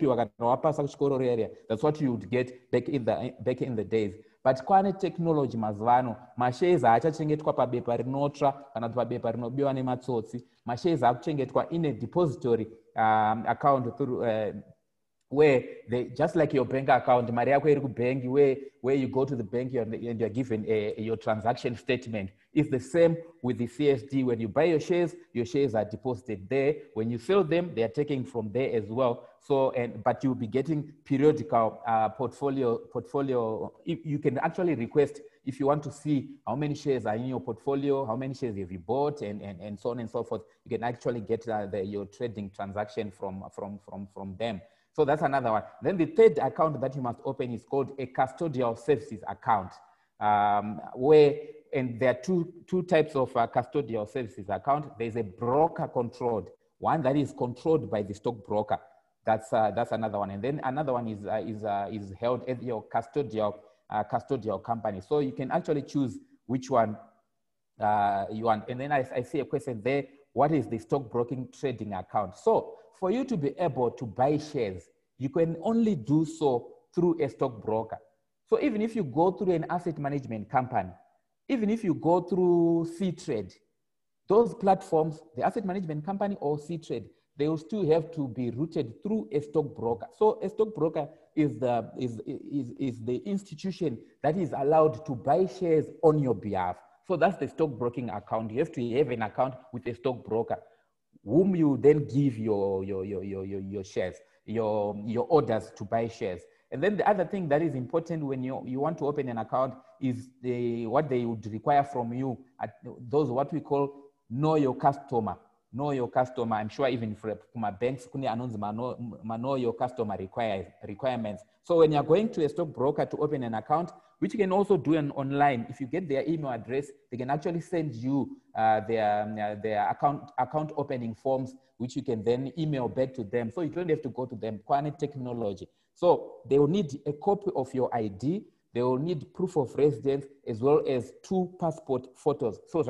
That's what you would get back in the back in the days. But kwane technology mazvano, mashares aachachengetwa pabepa rinotsva kana pabepa rinobiwa nematsotsi. Mashares akuchengetwa in a depository um, account through uh, where they, just like your bank account, Maria bank, where, where you go to the bank and you're given a, your transaction statement. It's the same with the C S D. When you buy your shares, your shares are deposited there. When you sell them, they are taken from there as well. So, and but you'll be getting periodical uh, portfolio. Portfolio. If you can actually request if you want to see how many shares are in your portfolio, how many shares have you bought, and and, and so on and so forth. You can actually get uh, the, your trading transaction from from from from them. So that's another one. Then the third account that you must open is called a custodial services account, um, where, and there are two, two types of uh, custodial services account. There's a broker controlled, one that is controlled by the stockbroker. That's, uh, that's another one. And then another one is, uh, is, uh, is held at your custodial, uh, custodial company. So you can actually choose which one uh, you want. And then I, I see a question there, what is the stockbroking trading account? So for you to be able to buy shares, you can only do so through a stockbroker. So even if you go through an asset management company, even if you go through C-Trade, those platforms, the asset management company or C-Trade, they will still have to be routed through a stockbroker. So a stockbroker is the, is, is, is the institution that is allowed to buy shares on your behalf. So that's the stockbroking account. You have to have an account with a stockbroker, whom you then give your, your, your, your, your, your shares, your, your orders to buy shares. And then the other thing that is important when you, you want to open an account is the, what they would require from you, at those what we call know your customer. Know your customer. I'm sure even for my banks, know your customer requires, requirements. So when you're going to a stockbroker to open an account, which you can also do an online, if you get their email address, they can actually send you uh, their, uh, their account, account opening forms, which you can then email back to them. So you don't have to go to them. Quite technology. So they will need a copy of your I D. They will need proof of residence as well as two passport photos. So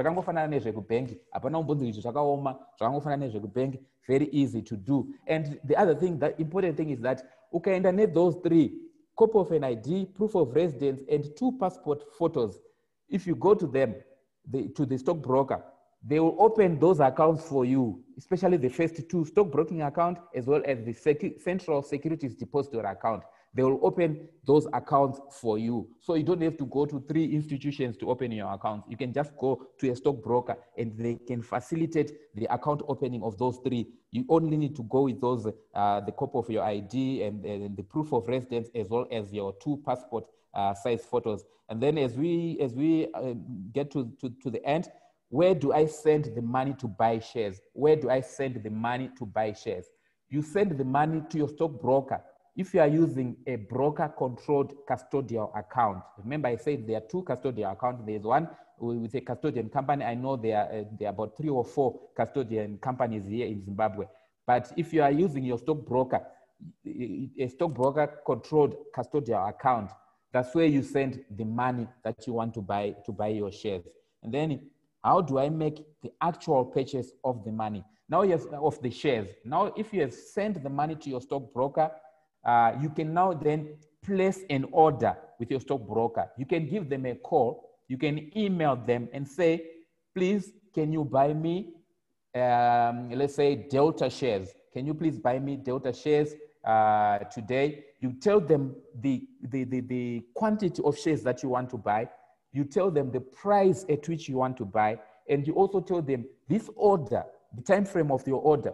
very easy to do. And the other thing, that important thing is that you can need those three: copy of an I D, proof of residence, and two passport photos. If you go to them, the, to the stockbroker, they will open those accounts for you, especially the first two, stockbroking account as well as the Secu- Central Securities Depository account. They will open those accounts for you. So you don't have to go to three institutions to open your accounts. You can just go to a stockbroker and they can facilitate the account opening of those three. You only need to go with those, uh, the copy of your I D and, and the proof of residence as well as your two passport uh, size photos. And then as we, as we uh, get to, to, to the end, where do I send the money to buy shares? Where do I send the money to buy shares? You send the money to your stockbroker. If you are using a broker-controlled custodial account, remember I said there are two custodial accounts. There's one with a custodian company. I know there are, uh, there are about three or four custodian companies here in Zimbabwe. But if you are using your stockbroker, a stockbroker-controlled custodial account, that's where you send the money that you want to buy to buy your shares. And then how do I make the actual purchase of the money? Now you have of the shares. Now, if you have sent the money to your stockbroker, uh, you can now then place an order with your stockbroker. You can give them a call. You can email them and say, please, can you buy me, um, let's say, Delta shares? Can you please buy me Delta shares uh, today? You tell them the, the, the, the quantity of shares that you want to buy. You tell them the price at which you want to buy, and you also tell them this order, the time frame of your order.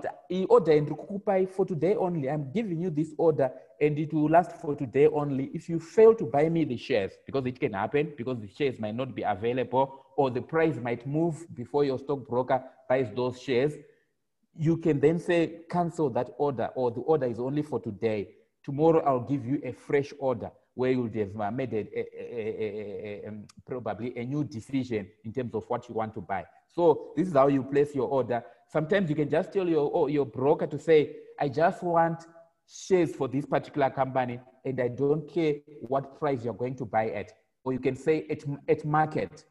Order for today only. I'm giving you this order, and it will last for today only. If you fail to buy me the shares, because it can happen, because the shares might not be available, or the price might move before your stockbroker buys those shares, you can then say cancel that order, or the order is only for today. Tomorrow I'll give you a fresh order where you would have made a, a, a, a, a, probably a new decision in terms of what you want to buy. So this is how you place your order. Sometimes you can just tell your, your broker to say, I just want shares for this particular company and I don't care what price you're going to buy at. Or you can say at, at market.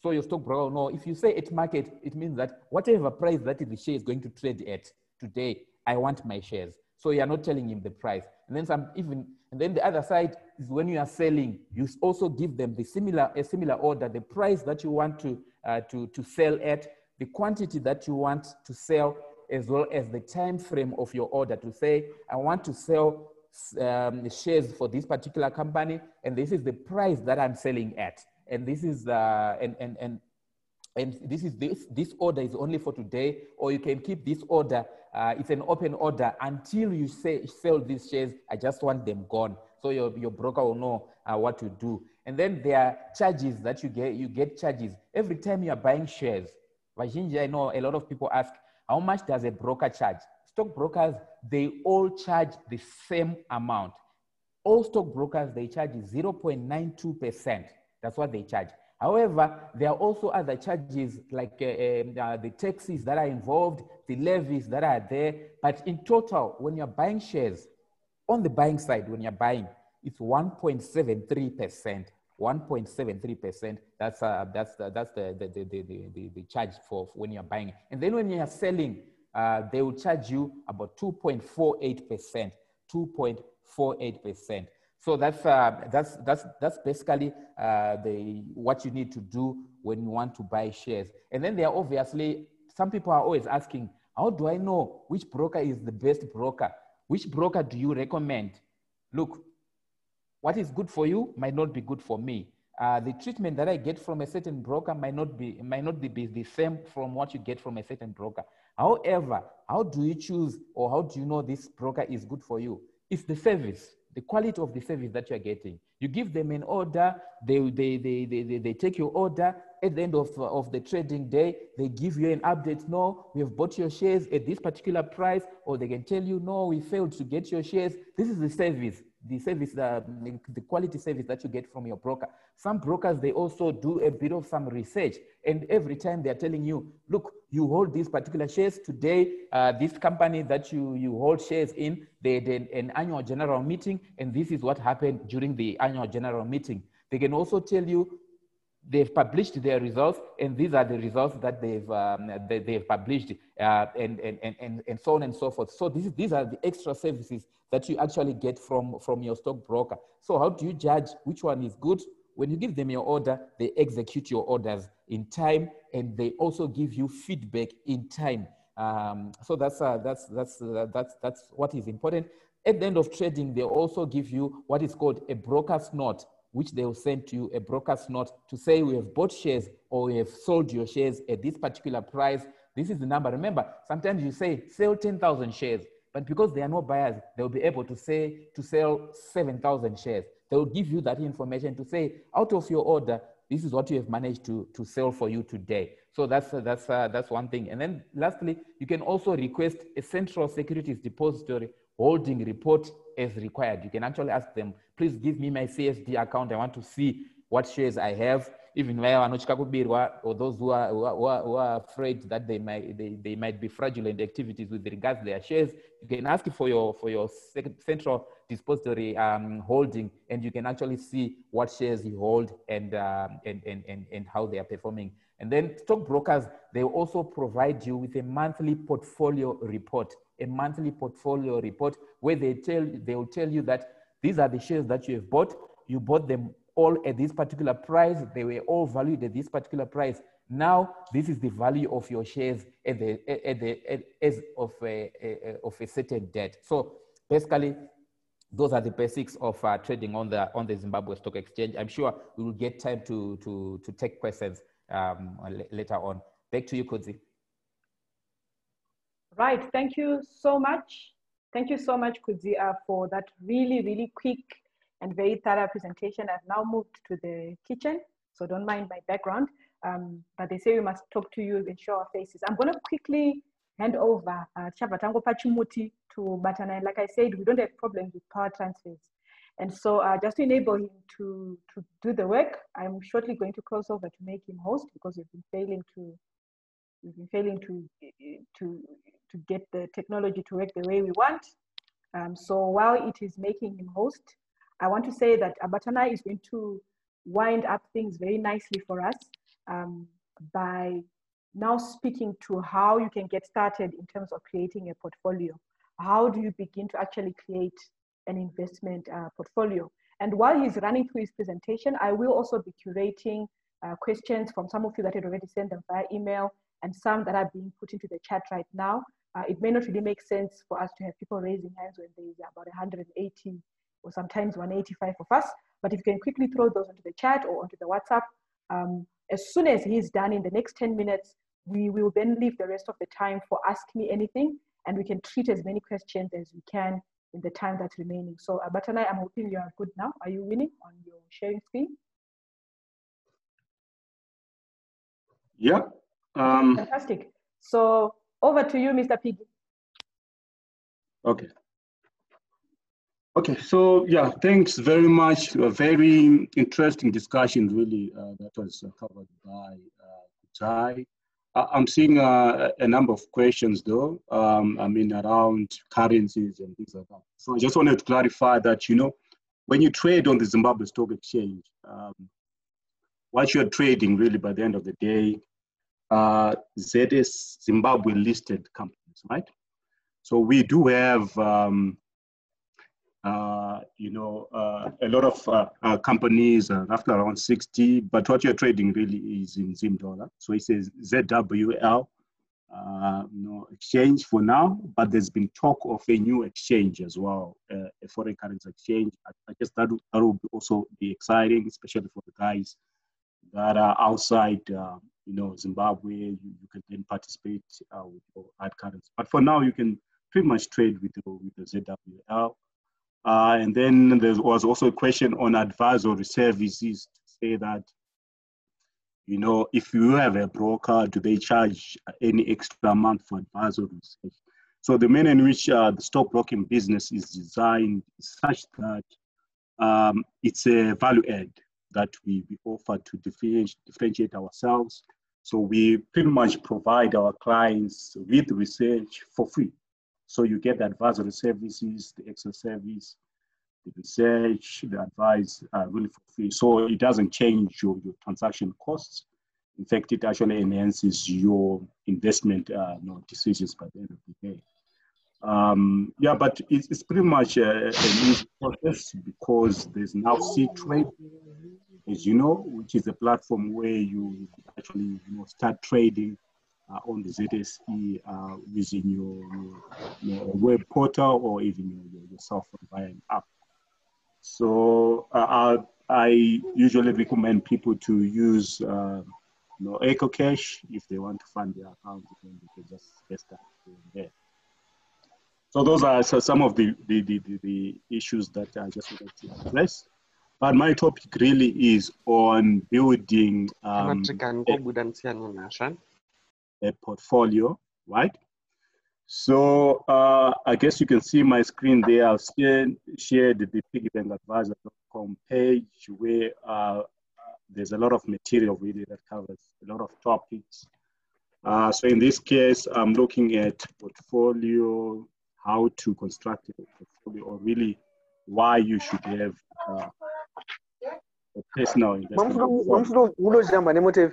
So your stockbroker will know. If you say at market, it means that whatever price that the share is going to trade at today, I want my shares. So you are not telling him the price. And then some even, and then the other side is when you are selling, you also give them the similar, a similar order, the price that you want to, uh, to, to sell at, the quantity that you want to sell, as well as the time frame of your order to say, I want to sell um, shares for this particular company, and this is the price that I'm selling at. And this is, uh, and, and, and, and this is this, this order is only for today, or you can keep this order. Uh, it's an open order until you say sell these shares. I just want them gone. So your, your broker will know uh, what to do. And then there are charges that you get. You get charges every time you are buying shares. Vajinja, I know a lot of people ask, how much does a broker charge? Stockbrokers, they all charge the same amount. All stockbrokers, they charge zero point nine two percent. That's what they charge. However, there are also other charges like uh, uh, the taxes that are involved, the levies that are there. But in total, when you're buying shares, on the buying side, when you're buying, it's one point seven three percent. one point seven three percent. That's uh, that's the, that's the the, the the the the charge for when you're buying. And then when you're selling, uh, they will charge you about two point four eight percent. two point four eight percent. So that's uh, that's that's that's basically uh, the what you need to do when you want to buy shares. And then there are obviously some people are always asking, how do I know which broker is the best broker? Which broker do you recommend? Look, what is good for you might not be good for me. Uh, the treatment that I get from a certain broker might not be might not be the same from what you get from a certain broker. However, how do you choose, or how do you know this broker is good for you? It's the service, the quality of the service that you're getting. You give them an order, they, they, they, they, they, they take your order. At the end of, of the trading day, they give you an update. No, we have bought your shares at this particular price, or they can tell you, no, we failed to get your shares. This is the service, the service, uh, the quality service that you get from your broker. Some brokers, they also do a bit of some research, and every time they're telling you, look, you hold these particular shares today, uh, this company that you, you hold shares in, they did an annual general meeting, and this is what happened during the annual general meeting. They can also tell you, they've published their results, and these are the results that they've um, they, they've published, uh, and, and and and so on and so forth. So this is, these are the extra services that you actually get from from your stockbroker. So how do you judge which one is good? When you give them your order, they execute your orders in time, and they also give you feedback in time. Um, so that's uh, that's that's uh, that's that's what is important. At the end of trading, they also give you what is called a broker's note, which they will send to you, a broker's note, to say we have bought shares or we have sold your shares at this particular price. This is the number. Remember, sometimes you say sell ten thousand shares, but because there are no buyers, they'll be able to say to sell seven thousand shares. They will give you that information to say, out of your order, this is what you have managed to, to sell for you today. So that's, uh, that's, uh, that's one thing. And then lastly, you can also request a central securities depository holding report as required. You can actually ask them, please give me my C S D account. I want to see what shares I have. Even or those who are, who are, who are afraid that they might, they, they might be fraudulent activities with regards to their shares, you can ask for your, for your central depository um, holding, and you can actually see what shares you hold and, um, and, and, and, and how they are performing. And then stockbrokers, they will also provide you with a monthly portfolio report, a monthly portfolio report where they tell, they will tell you that these are the shares that you have bought. You bought them all at this particular price. They were all valued at this particular price. Now, this is the value of your shares at the, at the, at, as of a, a, of a certain date. So basically, those are the basics of uh, trading on the, on the Zimbabwe Stock Exchange. I'm sure we will get time to, to, to take questions um, later on. Back to you, Kudzi. Right, thank you so much. Thank you so much, Kudzi, uh, for that really, really quick and very thorough presentation. I've now moved to the kitchen, so don't mind my background. Um, but they say we must talk to you and show our faces. I'm going to quickly hand over uh, Chavatango Pachumuti to Batana. And like I said, we don't have problems with power transfers. And so uh, just to enable him to, to do the work, I'm shortly going to cross over to make him host, because we've been failing to we've been failing to to to get the technology to work the way we want. Um, so while it is making him host, I want to say that Abatana is going to wind up things very nicely for us. um, by now speaking to how you can get started in terms of creating a portfolio. How do you begin to actually create an investment uh, portfolio? And while he's running through his presentation, I will also be curating uh, questions from some of you that had already sent them via email and some that are being put into the chat right now. Uh, it may not really make sense for us to have people raising hands when there is about one hundred eighty or sometimes one hundred eighty-five of us, but if you can quickly throw those into the chat or onto the WhatsApp, um, as soon as he's done in the next ten minutes, we will then leave the rest of the time for Ask Me Anything, and we can treat as many questions as we can in the time that's remaining. So uh, Batanai, I'm hoping you are good now. Are you winning on your sharing screen? Yeah. Um, Fantastic. So over to you, Mister Piggy. okay. Okay, so yeah, thanks very much. A very interesting discussion, really, uh, that was uh, covered by uh, Kudzai. I'm seeing uh, a number of questions, though, um, I mean, around currencies and things like that. So I just wanted to clarify that, you know, when you trade on the Zimbabwe Stock Exchange, um, what you're trading, really, by the end of the day, uh, Z S Zimbabwe listed companies, right? So we do have, um, uh, you know, uh, a lot of uh, uh, companies, uh, after around sixty, but what you're trading really is in Zim dollar. So it says Z W L, uh, you know, exchange for now, but there's been talk of a new exchange as well, uh, a foreign currency exchange. I, I guess that, that will also be exciting, especially for the guys that are outside, uh, you know, Zimbabwe. You, you can then participate uh, with your hard currency. But for now, you can pretty much trade with, with the Z W L. Uh, and then there was also a question on advisory services to say that, you know, if you have a broker, do they charge any extra amount for advisory research? So the manner in which uh, the stockbroking business is designed is such that um, it's a value add that we, we offer to differentiate, differentiate ourselves. So we pretty much provide our clients with research for free. So you get the advisory services, the Excel service, the research, the advice uh, really for free. So it doesn't change your, your transaction costs. In fact, it actually enhances your investment uh, you know, decisions by the end of the day. Um, yeah, but it's, it's pretty much a, a new process because there's now C-Trade, as you know, which is a platform where you actually you know, start trading Uh, on the Z S E uh, using your, your, your web portal or even your, your, your cell phone via an app. So uh, I usually recommend people to use uh, you know, EcoCash if they want to fund their account, then they can just get started there. So those are so some of the, the, the, the, the issues that I just wanted to address. But my topic really is on building um, a, a portfolio, right? So uh, I guess you can see my screen there. I've shared, shared the piggy bank advisor dot com page where uh, there's a lot of material really that covers a lot of topics. Uh, so in this case, I'm looking at portfolio, how to construct a portfolio, or really why you should have uh, a personal investment portfolio.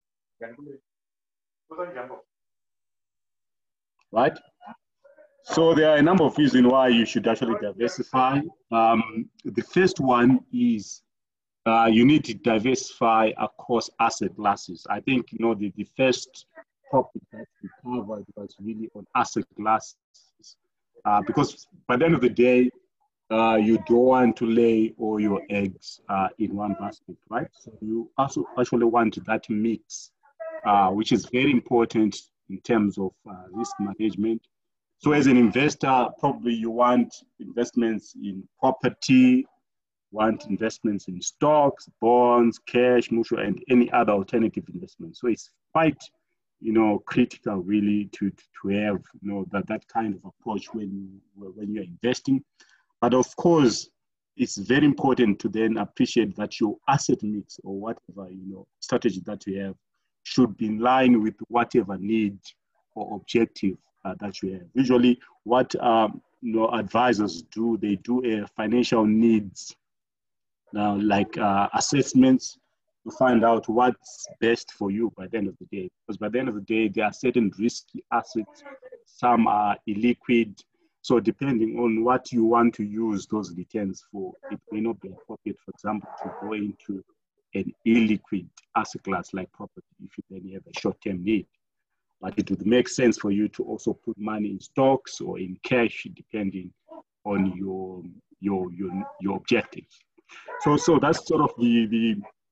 Right? So there are a number of reasons why you should actually diversify. Um, the first one is uh, you need to diversify across asset classes. I think, you know, the, the first topic that we covered was really on asset classes. Uh, because by the end of the day, uh, you don't want to lay all your eggs uh, in one basket, right? So you also actually want that mix, uh, which is very important in terms of uh, risk management. So as an investor, probably you want investments in property, want investments in stocks, bonds, cash, mutual, and any other alternative investment. So it's quite, you know, critical really to, to have, you know, that, that kind of approach when, you, when you're investing. But of course, it's very important to then appreciate that your asset mix or whatever, you know, strategy that you have should be in line with whatever need or objective uh, that you have. Usually what um, you know, advisors do, they do a financial needs, uh, like uh, assessments to find out what's best for you by the end of the day. Because by the end of the day, there are certain risky assets, some are illiquid. So depending on what you want to use those returns for, it may not be appropriate, for example, to go into an illiquid asset class like property if you then have a short-term need. But it would make sense for you to also put money in stocks or in cash, depending on your your your, your objectives. So so that's sort of the the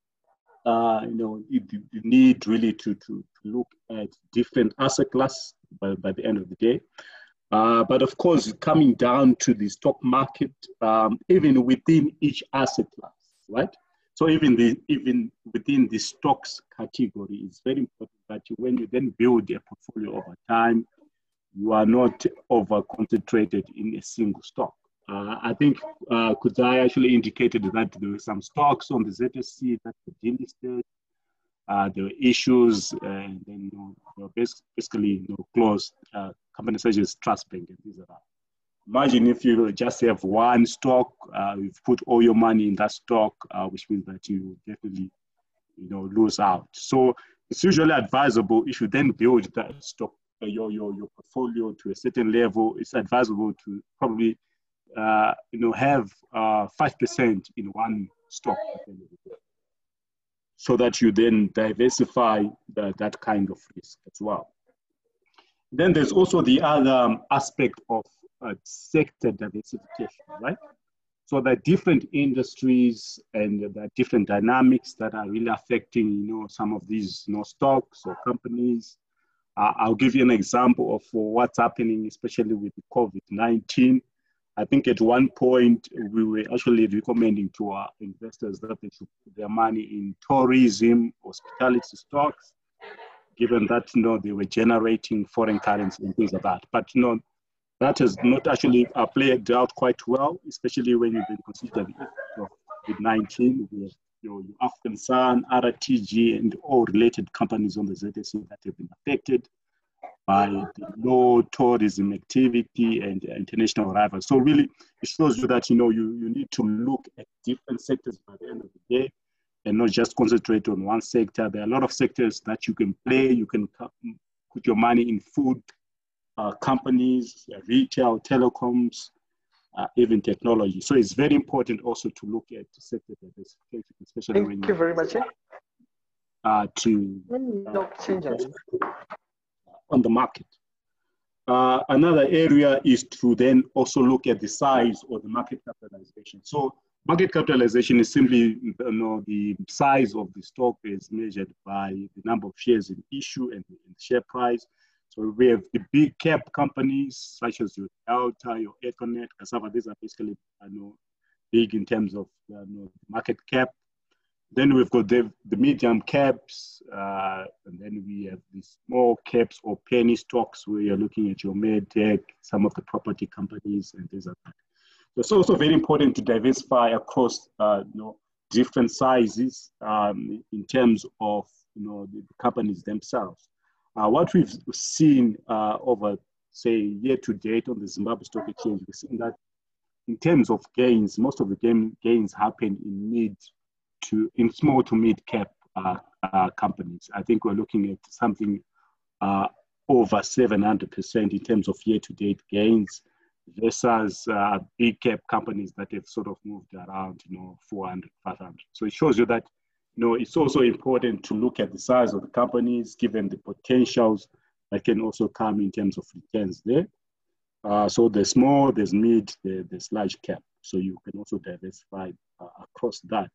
uh, you know you, you need really to, to to look at different asset class by, by the end of the day. Uh, but of course, coming down to the stock market, um, even within each asset class, right? So even the even within the stocks category, it's very important that you, when you then build a portfolio over time, you are not over concentrated in a single stock. Uh, I think uh, Kudzai actually indicated that there were some stocks on the Z S C that were delisted. Uh, there were issues, uh, and then you know, they were basically you know, closed. Uh, companies such as Trust Bank and things like that. Imagine if you just have one stock, uh, you've put all your money in that stock, uh, which means that you definitely, you know, lose out. So it's usually advisable if you then build that stock, uh, your, your, your portfolio to a certain level, it's advisable to probably, uh, you know, have uh, five percent in one stock at the end of the day, so that you then diversify the, that kind of risk as well. Then there's also the other um, aspect of uh, sector diversification, right? So there are different industries and there are different dynamics that are really affecting, you know, some of these, you know, stocks or companies. Uh, I'll give you an example of what's happening, especially with COVID nineteen. I think at one point we were actually recommending to our investors that they should put their money in tourism, hospitality stocks, given that, you know, they were generating foreign currency and things like that. But, you know, that has not actually uh, played out quite well, especially when you then consider the effect of COVID nineteen, with you know, African Sun, R T G, and all related companies on the Z S C that have been affected by the low tourism activity and international arrivals. So really, it shows you that, you know, you, you need to look at different sectors by the end of the day and not just concentrate on one sector. There are a lot of sectors that you can play. You can put your money in food, uh, companies, uh, retail, telecoms, uh, even technology. So it's very important also to look at sector diversification, especially Thank when you very much. Uh, to uh, on the market. Uh, another area is to then also look at the size or the market capitalization. So market capitalization is simply, you know, the size of the stock is measured by the number of shares in issue and the share price. So we have the big cap companies such as your Delta, your Econet, Cassava. These are basically, you know, big in terms of you know, market cap. Then we've got the, the medium caps, uh, and then we have the small caps or penny stocks where you're looking at your medtech, some of the property companies, and things like that. So it's also very important to diversify across, uh, you know, different sizes um, in terms of, you know, the companies themselves. Uh, what we've seen uh, over, say, year to date on the Zimbabwe Stock Exchange, we've seen that in terms of gains, most of the game gains happen in mid to in small to mid cap uh, uh, companies. I think we're looking at something uh, over seven hundred percent in terms of year to date gains versus uh, big cap companies that have sort of moved around, you know, four hundred, five hundred. So it shows you that, you know, it's also important to look at the size of the companies, given the potentials that can also come in terms of returns there. Uh, so there's small, there's mid, there, there's large cap. So you can also diversify uh, across that.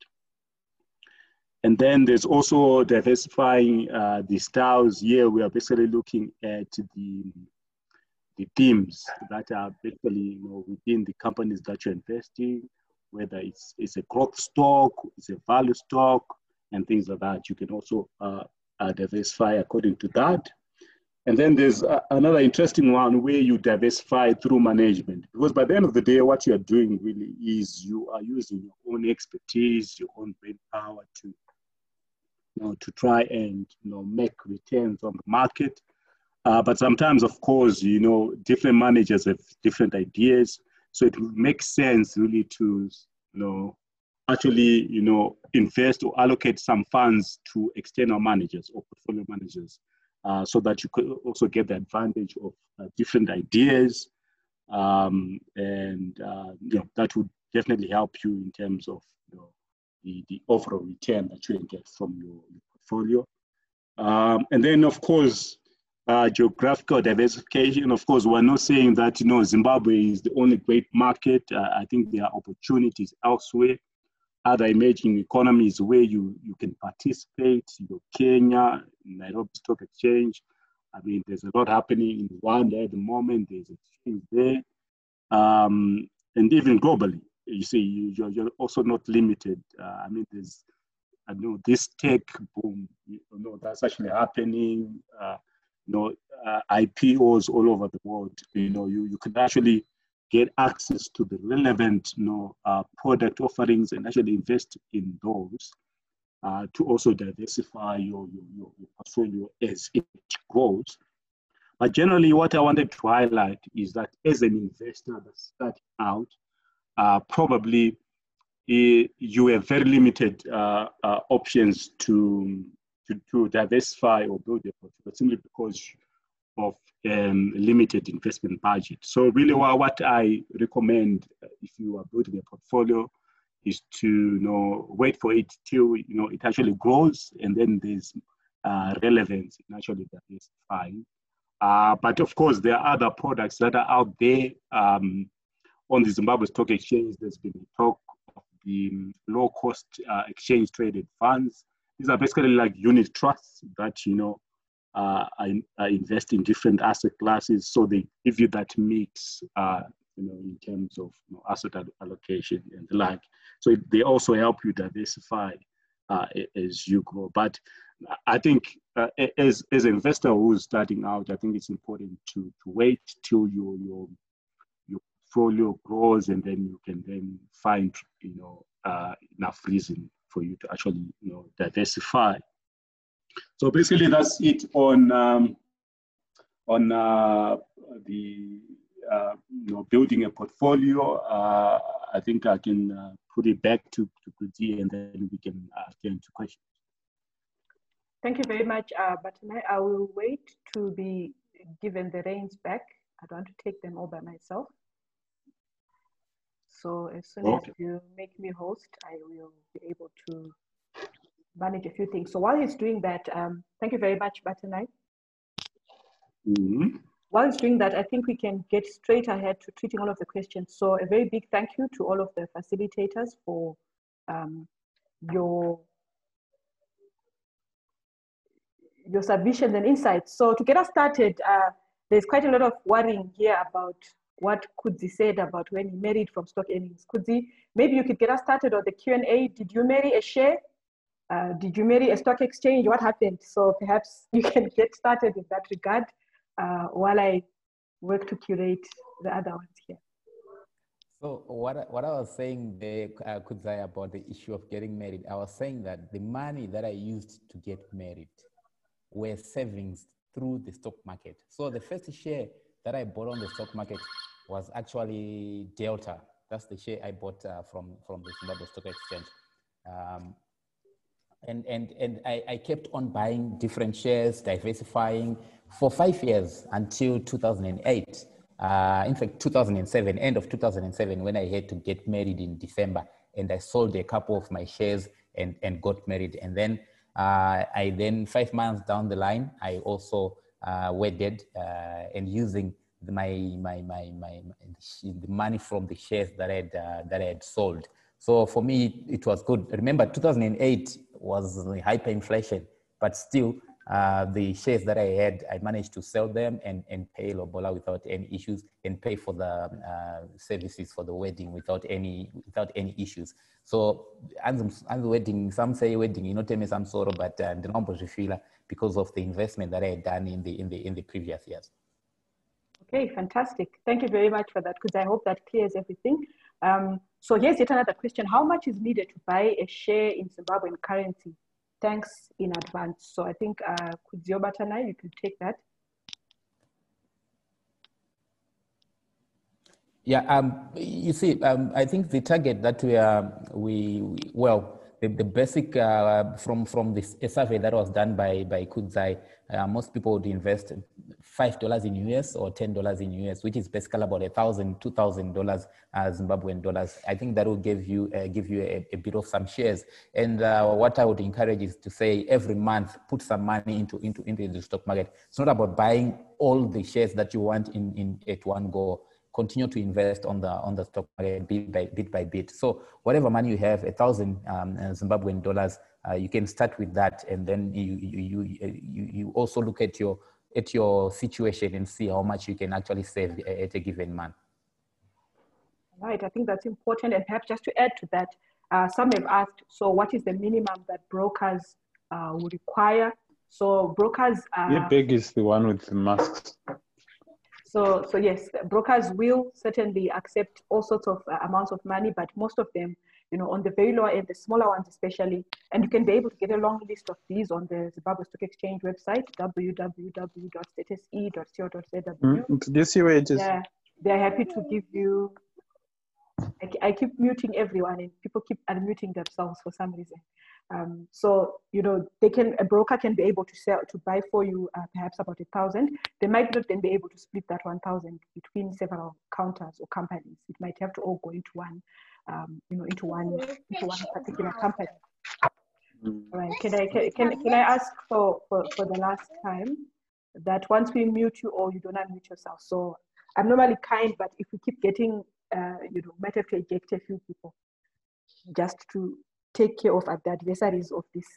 And then there's also diversifying uh, the styles. Here we are basically looking at the, the themes that are basically, you know, within the companies that you're investing, whether it's, it's a growth stock, it's a value stock, and things like that. You can also uh, uh, diversify according to that. And then there's uh, another interesting one where you diversify through management. Because by the end of the day, what you're doing really is you are using your own expertise, your own brain power to, you know, to try and, you know, make returns on the market. Uh, but sometimes, of course, you know, different managers have different ideas. So it makes sense really to, you know, actually, you know, invest or allocate some funds to external managers or portfolio managers, uh, so that you could also get the advantage of uh, different ideas, um, and uh, you know, that would definitely help you in terms of, you know, the, the overall return that you get from your, your portfolio. Um, and then, of course, uh, geographical diversification. Of course, we're not saying that, you know, Zimbabwe is the only great market. Uh, I think there are opportunities elsewhere, other emerging economies where you, you can participate. You know, Kenya, Nairobi Stock Exchange. I mean, there's a lot happening in Rwanda at the moment. There's exchange there. Um, and even globally, you see, you, you're, you're also not limited. Uh, I mean, there's, I know this tech boom, you know, that's actually happening. Uh, you know, uh, I P Os all over the world. You know, you, you can actually get access to the relevant, you know, uh, product offerings and actually invest in those uh, to also diversify your, your, your portfolio as it grows. But generally, what I wanted to highlight is that as an investor that's starting out, uh, probably you have very limited uh, uh, options to, to, to diversify or build a portfolio simply because of um, limited investment budget. So really what I recommend if you are building a portfolio is to, you know, wait for it till, you know, it actually grows, and then there's uh, relevance in actually diversifying. Uh, but of course, there are other products that are out there. Um, on the Zimbabwe Stock Exchange, there's been talk of the low-cost uh, exchange-traded funds. These are basically like unit trusts that, you know, uh, I, I invest in different asset classes, so they give you that mix, uh, you know, in terms of, you know, asset allocation and the like. So they also help you diversify uh, as you grow. But I think uh, as as an investor who's starting out, I think it's important to to wait till your your your portfolio grows, and then you can then find, you know, uh, enough reason for you to actually, you know, diversify. So basically, that's it on um, on uh, the uh, you know, building a portfolio. Uh, I think I can uh, put it back to to Kuti, and then we can uh, get into questions. Thank you very much, uh, Batanai. I will wait to be given the reins back. I don't want to take them all by myself. So as soon okay. as you make me host, I will be able to manage a few things. So while he's doing that, um, thank you very much, Batanai. Mm-hmm. While he's doing that, I think we can get straight ahead to treating all of the questions. So a very big thank you to all of the facilitators for um, your your submissions and insights. So to get us started, uh, there's quite a lot of worrying here about what Kudzi said about when he married from stock earnings. Kudzi, maybe you could get us started on the Q and A. Did you marry a share? Uh, did you marry a stock exchange? What happened? So perhaps you can get started in that regard uh, while I work to curate the other ones here. So what, what I was saying there, uh, Kudzai, about the issue of getting married, I was saying that the money that I used to get married were savings through the stock market. So the first share that I bought on the stock market was actually Delta. That's the share I bought uh, from, from the Zimbabwe Stock Exchange. Um, and and, and I, I kept on buying different shares, diversifying for five years until two thousand eight. Uh, in fact, two thousand seven, end of two thousand seven, when I had to get married in December, and I sold a couple of my shares and, and got married. And then uh, I then, five months down the line, I also uh, wedded uh, and using the, my, my, my, my, my, the money from the shares that I had, uh, that I had sold. So for me, it was good. Remember, two thousand eight was hyperinflation, but still, Uh, the shares that I had, I managed to sell them and, and pay Lobola without any issues, and pay for the uh, services for the wedding without any without any issues. So, and the wedding, some say wedding, you know, tell me some sort of, but uh, the number because of the investment that I had done in the in the in the previous years. Okay, fantastic. Thank you very much for that, because I hope that clears everything. Um, so here's yet another question: how much is needed to buy a share in Zimbabwean currency? Thanks in advance. So I think uh, Kudzio Batanai, you can take that. Yeah, um, you see, um, I think the target that we are, we, we well, the, the basic, uh, from, from this a survey that was done by, by Kudzai, uh, most people would invest five dollars in U S or ten dollars in U S, which is basically about a thousand, two thousand dollars uh, Zimbabwean dollars. I think that will give you, uh, give you a, a bit of some shares. And uh, what I would encourage is to say every month, put some money into, into, into the stock market. It's not about buying all the shares that you want in, in at one go. Continue to invest on the on the stock market bit by bit by bit. So whatever money you have, a thousand um, Zimbabwean dollars, uh, you can start with that, and then you you, you you you also look at your at your situation and see how much you can actually save at a given month. Right, I think that's important, and perhaps just to add to that, uh, some have asked, so what is the minimum that brokers uh, would require? So brokers. Uh, yeah, Beg is the one with the masks. So, so yes, brokers will certainly accept all sorts of uh, amounts of money, but most of them, you know, on the very lower end, the smaller ones especially, and you can be able to get a long list of these on the Zimbabwe Stock Exchange website, w w w dot status e dot co dot z w. Mm, do you see where it is? Yeah, they're happy to give you. I, I keep muting everyone, and people keep unmuting themselves for some reason. Um, so, you know, they can, a broker can be able to sell, to buy for you uh, perhaps about a thousand. They might not then be able to split that one thousand between several counters or companies. It might have to all go into one, um, you know, into one, into one particular company. All right. Can I, can, can, can I ask for, for, for the last time that once we mute you all, you don't unmute yourself. So I'm normally kind, but if we keep getting, uh, you know, might have to eject a few people just to take care of the adversaries of this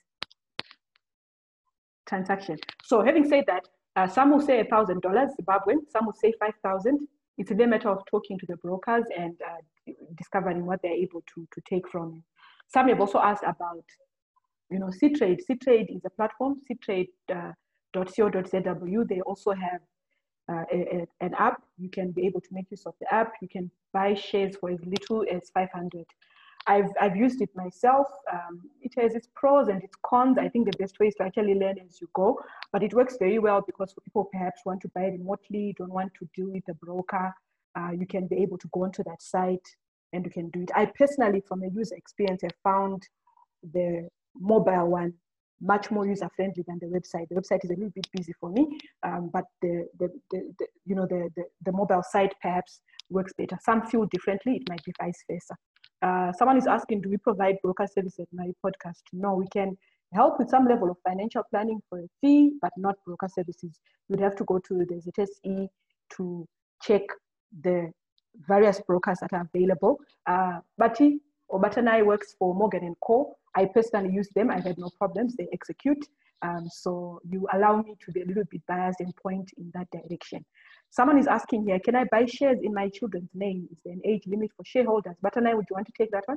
transaction. So having said that, uh, some will say a thousand dollars Zimbabwean, some will say five thousand. It's a matter of talking to the brokers and uh, discovering what they're able to, to take from you. Some have also asked about, you know, C-Trade. C-Trade is a platform, c trade dot co dot z w. They also have uh, a, a, an app. You can be able to make use of the app. You can buy shares for as little as five hundred. I've, I've used it myself. Um, it has its pros and its cons. I think the best way is to actually learn as you go, but it works very well because for people perhaps want to buy remotely, don't want to deal with a broker, uh, you can be able to go onto that site and you can do it. I personally, from a user experience, have found the mobile one much more user-friendly than the website. The website is a little bit busy for me, um, but the, the, the, the, you know, the, the, the mobile site perhaps works better. Some feel differently, it might be vice versa. Uh, someone is asking, do we provide broker services at my podcast? No, we can help with some level of financial planning for a fee, but not broker services. You'd have to go to the Z S E to check the various brokers that are available. Uh, Bati or Batanai works for Morgan and Co. I personally use them. I've had no problems. They execute. Um, so you allow me to be a little bit biased and point in that direction. Someone is asking here, can I buy shares in my children's name? Is there an age limit for shareholders? Batanai, would you want to take that one?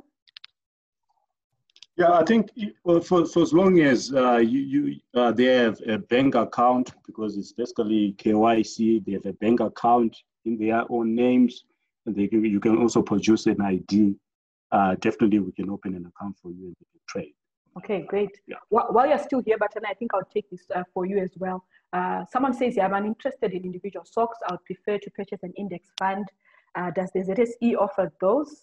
Yeah, I think for, for as long as uh, you, you uh, they have a bank account, because it's basically K Y C, they have a bank account in their own names, and they can, you can also produce an I D. Uh, definitely, we can open an account for you and you can trade. Okay, great. Yeah. While you're still here, Batanai, I think I'll take this uh, for you as well. Uh, someone says, yeah, I'm interested in individual stocks. I would prefer to purchase an index fund. Uh, does the Z S E offer those?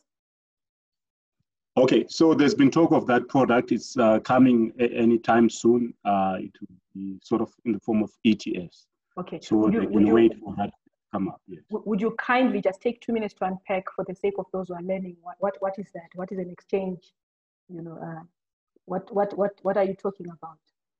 Okay, so there's been talk of that product. It's uh, coming anytime soon. Uh, it will be sort of in the form of E T Fs. Okay. So would you, they can would you, wait for that to come up. Yes. Would you kindly just take two minutes to unpack for the sake of those who are learning? What what, what is that? What is an exchange? You know, uh, what what what what are you talking about?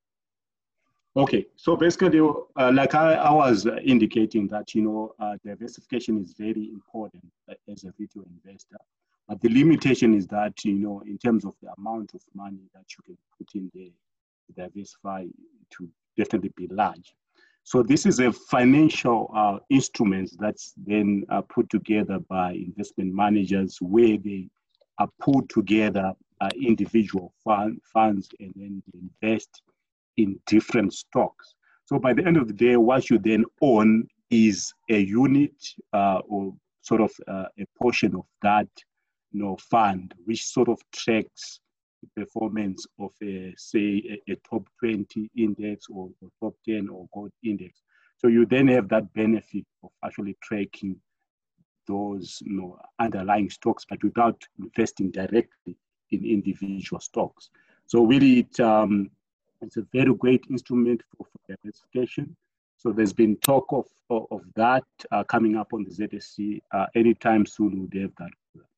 Okay, so basically, uh, like I, I was indicating that, you know, uh, diversification is very important as a retail investor. But the limitation is that, you know, in terms of the amount of money that you can put in there to diversify, to definitely be large. So this is a financial uh, instrument that's then uh, put together by investment managers, where they are put together uh, individual fund, funds and then invest in different stocks. So by the end of the day, what you then own is a unit uh, or sort of uh, a portion of that, you know, fund, which sort of tracks the performance of a, say, a, a top twenty index or, or top ten or gold index. So you then have that benefit of actually tracking those you know, underlying stocks, but without investing directly in individual stocks. So really, it, um, it's a very great instrument for, for diversification. So there's been talk of, of, of that uh, coming up on the Z S C. Uh, anytime soon, we'll have that.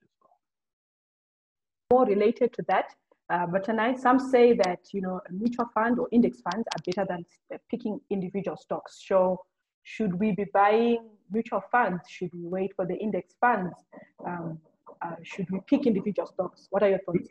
More related to that, uh, but tonight some say that you know a mutual fund or index funds are better than picking individual stocks. So should we be buying mutual funds? Should we wait for the index funds? Um, uh, should we pick individual stocks? What are your thoughts?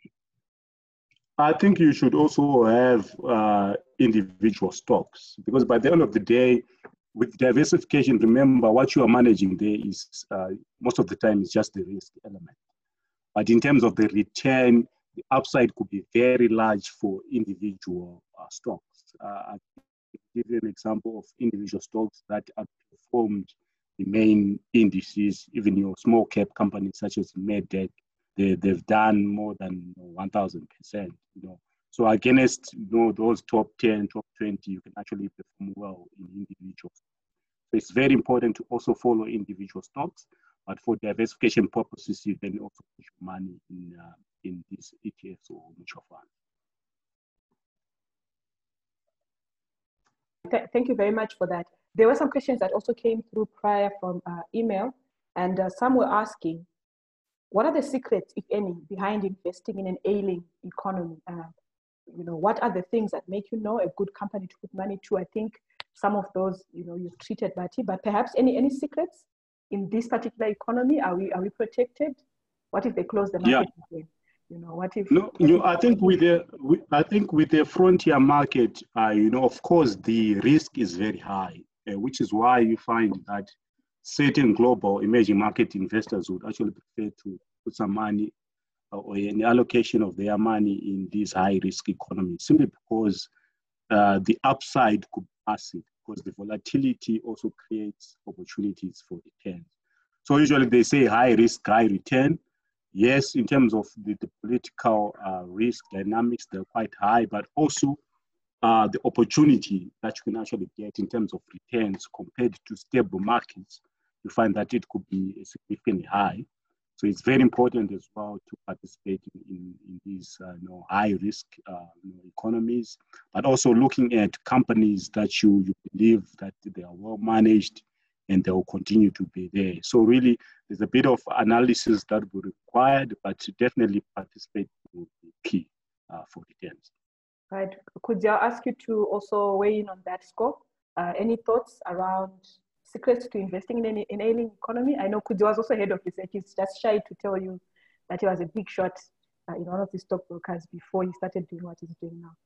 I think you should also have uh, individual stocks, because by the end of the day, with diversification, remember what you are managing there is uh, most of the time is just the risk element. But in terms of the return, the upside could be very large for individual uh, stocks. Uh, I'll give you an example of individual stocks that outperformed the main indices, even your small cap companies such as Medtech. They, they've done more than one thousand percent. You know. So against you know, those top ten, top twenty, you can actually perform well in individuals. So it's very important to also follow individual stocks, but for diversification purposes, you can also put your money in, uh, in these E T Fs or mutual funds. Th thank you very much for that. There were some questions that also came through prior from uh, email, and uh, some were asking, what are the secrets, if any, behind investing in an ailing economy? Uh, you know, what are the things that make you know a good company to put money to? I think some of those, you know, you've treated, Bati, but perhaps any any secrets in this particular economy? Are we are we protected? What if they close the market Yeah. again? You know, what if? No, what you know, if I think with the, with, I think with the frontier market, uh, you know, of course, the risk is very high, uh, which is why you find that certain global emerging market investors would actually prefer to put some money uh, or an allocation of their money in these high risk economies, simply because uh, the upside could be massive, because the volatility also creates opportunities for returns. So usually they say high risk, high return. Yes, in terms of the, the political uh, risk dynamics, they're quite high, but also uh, the opportunity that you can actually get in terms of returns compared to stable markets, you find that it could be significantly high. So it's very important as well to participate in, in, in these uh, you know, high risk uh, you know, economies, but also looking at companies that you, you believe that they are well managed and they will continue to be there. So really, there's a bit of analysis that will be required, but to definitely participate will be key uh, for returns. Right. Could I ask you to also weigh in on that scope? Uh, any thoughts around secrets to investing in an in ailing economy? I know Kudzo was also head of research. He's just shy to tell you that he was a big shot uh, in one of the stockbrokers before he started doing what he's doing now.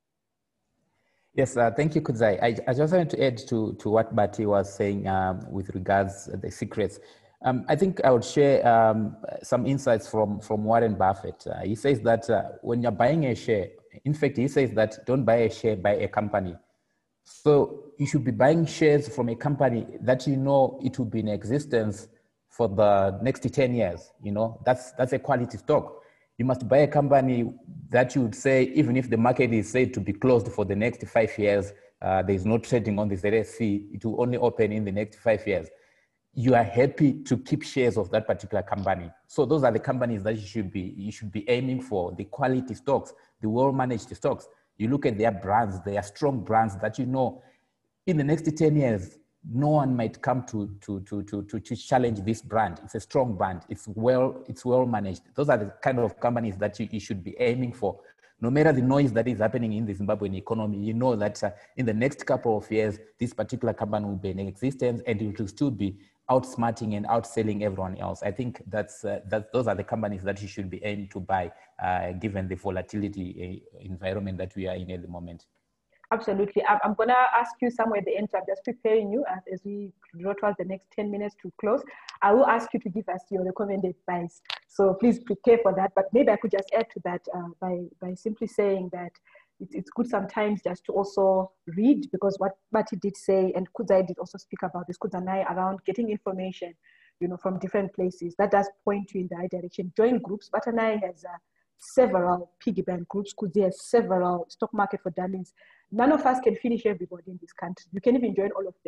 Yes, uh, thank you, Kudzai. I, I just wanted to add to, to what Bati was saying um, with regards to the secrets. Um, I think I would share um, some insights from, from Warren Buffett. Uh, he says that uh, when you're buying a share, in fact, he says that don't buy a share, buy a company. So you should be buying shares from a company that you know it will be in existence for the next ten years. You know, that's, that's a quality stock. You must buy a company that you would say, even if the market is said to be closed for the next five years, uh, there is no trading on the Z S C, it will only open in the next five years. You are happy to keep shares of that particular company. So those are the companies that you should be, you should be aiming for, the quality stocks, the well-managed stocks. You look at their brands, they are strong brands that you know in the next ten years, no one might come to, to, to, to, to, to challenge this brand. It's a strong brand. It's well, it's well managed. Those are the kind of companies that you, you should be aiming for. No matter the noise that is happening in the Zimbabwean economy, you know that uh, in the next couple of years, this particular company will be in existence and it will still be outsmarting and outselling everyone else. I think that's, uh, that those are the companies that you should be aiming to buy, uh, given the volatility uh, environment that we are in at the moment. Absolutely. I'm, I'm going to ask you somewhere at the end, so I'm just preparing you as, as we draw towards the next ten minutes to close. I will ask you to give us your recommended buys. So please prepare for that. But maybe I could just add to that uh, by, by simply saying that it's, it's good sometimes just to also read, because what Bati did say, and Kudzai did also speak about this, Kudzanai, around getting information, you know, from different places. That does point you in the right direction. Join groups. Batanai has uh, several piggy bank groups. Kudzai has several stock market for dummies. None of us can finish everybody in this country. You can even join all of them.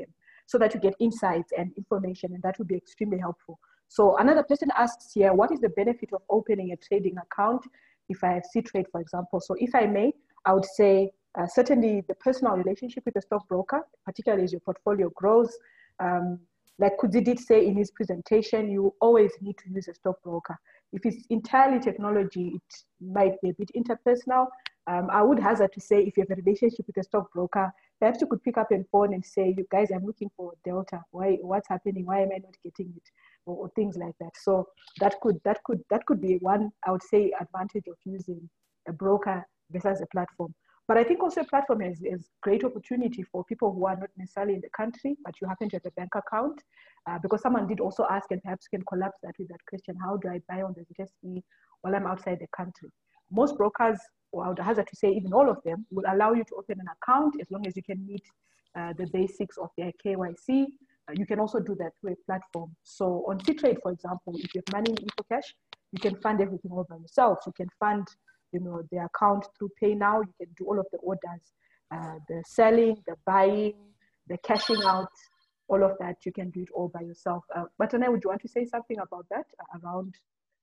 so that you get insights and information, and that would be extremely helpful. So another person asks here, what is the benefit of opening a trading account if I have C-Trade, for example? So if I may, I would say uh, certainly the personal relationship with the stockbroker, particularly as your portfolio grows. Um, like Kudzi did say in his presentation, you always need to use a stockbroker. If it's entirely technology, it might be a bit interpersonal. Um, I would hazard to say if you have a relationship with a stockbroker, perhaps you could pick up a phone and say, you guys, I'm looking for Delta. Why, what's happening? Why am I not getting it? Or, or things like that. So that could, that could, that could be one, I would say, advantage of using a broker versus a platform. But I think also a platform is, is great opportunity for people who are not necessarily in the country, but you happen to have a bank account. Uh, because someone did also ask, and perhaps can collapse that with that question, how do I buy on the Z S E while I'm outside the country? Most brokers, or I would hazard to say even all of them, will allow you to open an account as long as you can meet uh, the basics of their K Y C. Uh, you can also do that through a platform. So on C-Trade, for example, if you have money in InfoCash, you can fund everything all by yourself. You can fund, you know, the account through PayNow. You can do all of the orders, uh, the selling, the buying, the cashing out, all of that. You can do it all by yourself. Uh, but Anay, would you want to say something about that, uh, around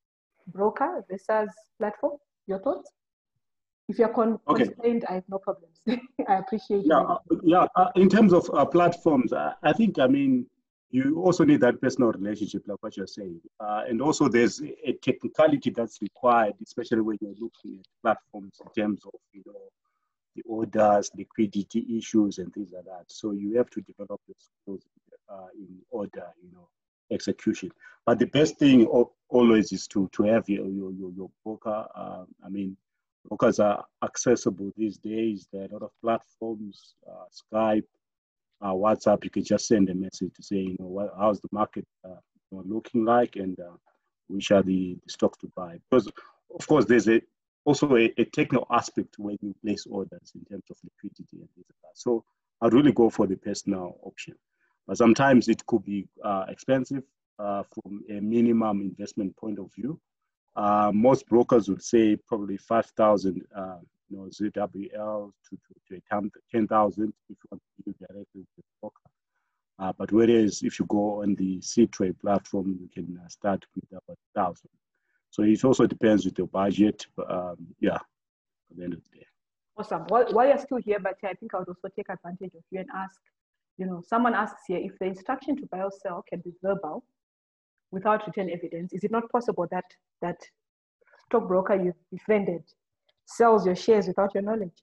broker versus platform? Your thoughts? If you're con okay. constrained, I have no problems. I appreciate yeah, it. uh, yeah. Uh, in terms of uh, platforms, uh, I think, I mean, you also need that personal relationship, like what you're saying. Uh, and also there's a technicality that's required, especially when you're looking at platforms in terms of, you know, the orders, liquidity issues and things like that. So you have to develop the skills uh, in order, you know, execution. But the best thing always is to, to have your, your, your, your broker. Uh, I mean, brokers are accessible these days. There are a lot of platforms, uh, Skype, uh, WhatsApp. You can just send a message to say, you know, what, how's the market uh, you know, looking like, and uh, which are the, the stocks to buy. Because, of course, there's a, also a, a technical aspect when you place orders in terms of liquidity and things like that. So I'd really go for the personal option. But sometimes it could be uh, expensive uh, from a minimum investment point of view. Uh, most brokers would say probably five thousand, uh, you know, Z W L to, to, to ten thousand if you want to do directly with the broker. Uh, but whereas if you go on the C-Trade platform, you can uh, start with about one thousand. So it also depends with your budget. But, um, yeah, at the end of the day. Awesome. While, while you're still here, but I think I would also take advantage of you and ask, you know, someone asks here, if the instruction to buy or sell can be verbal without written evidence, is it not possible that that stockbroker you've befriended sells your shares without your knowledge?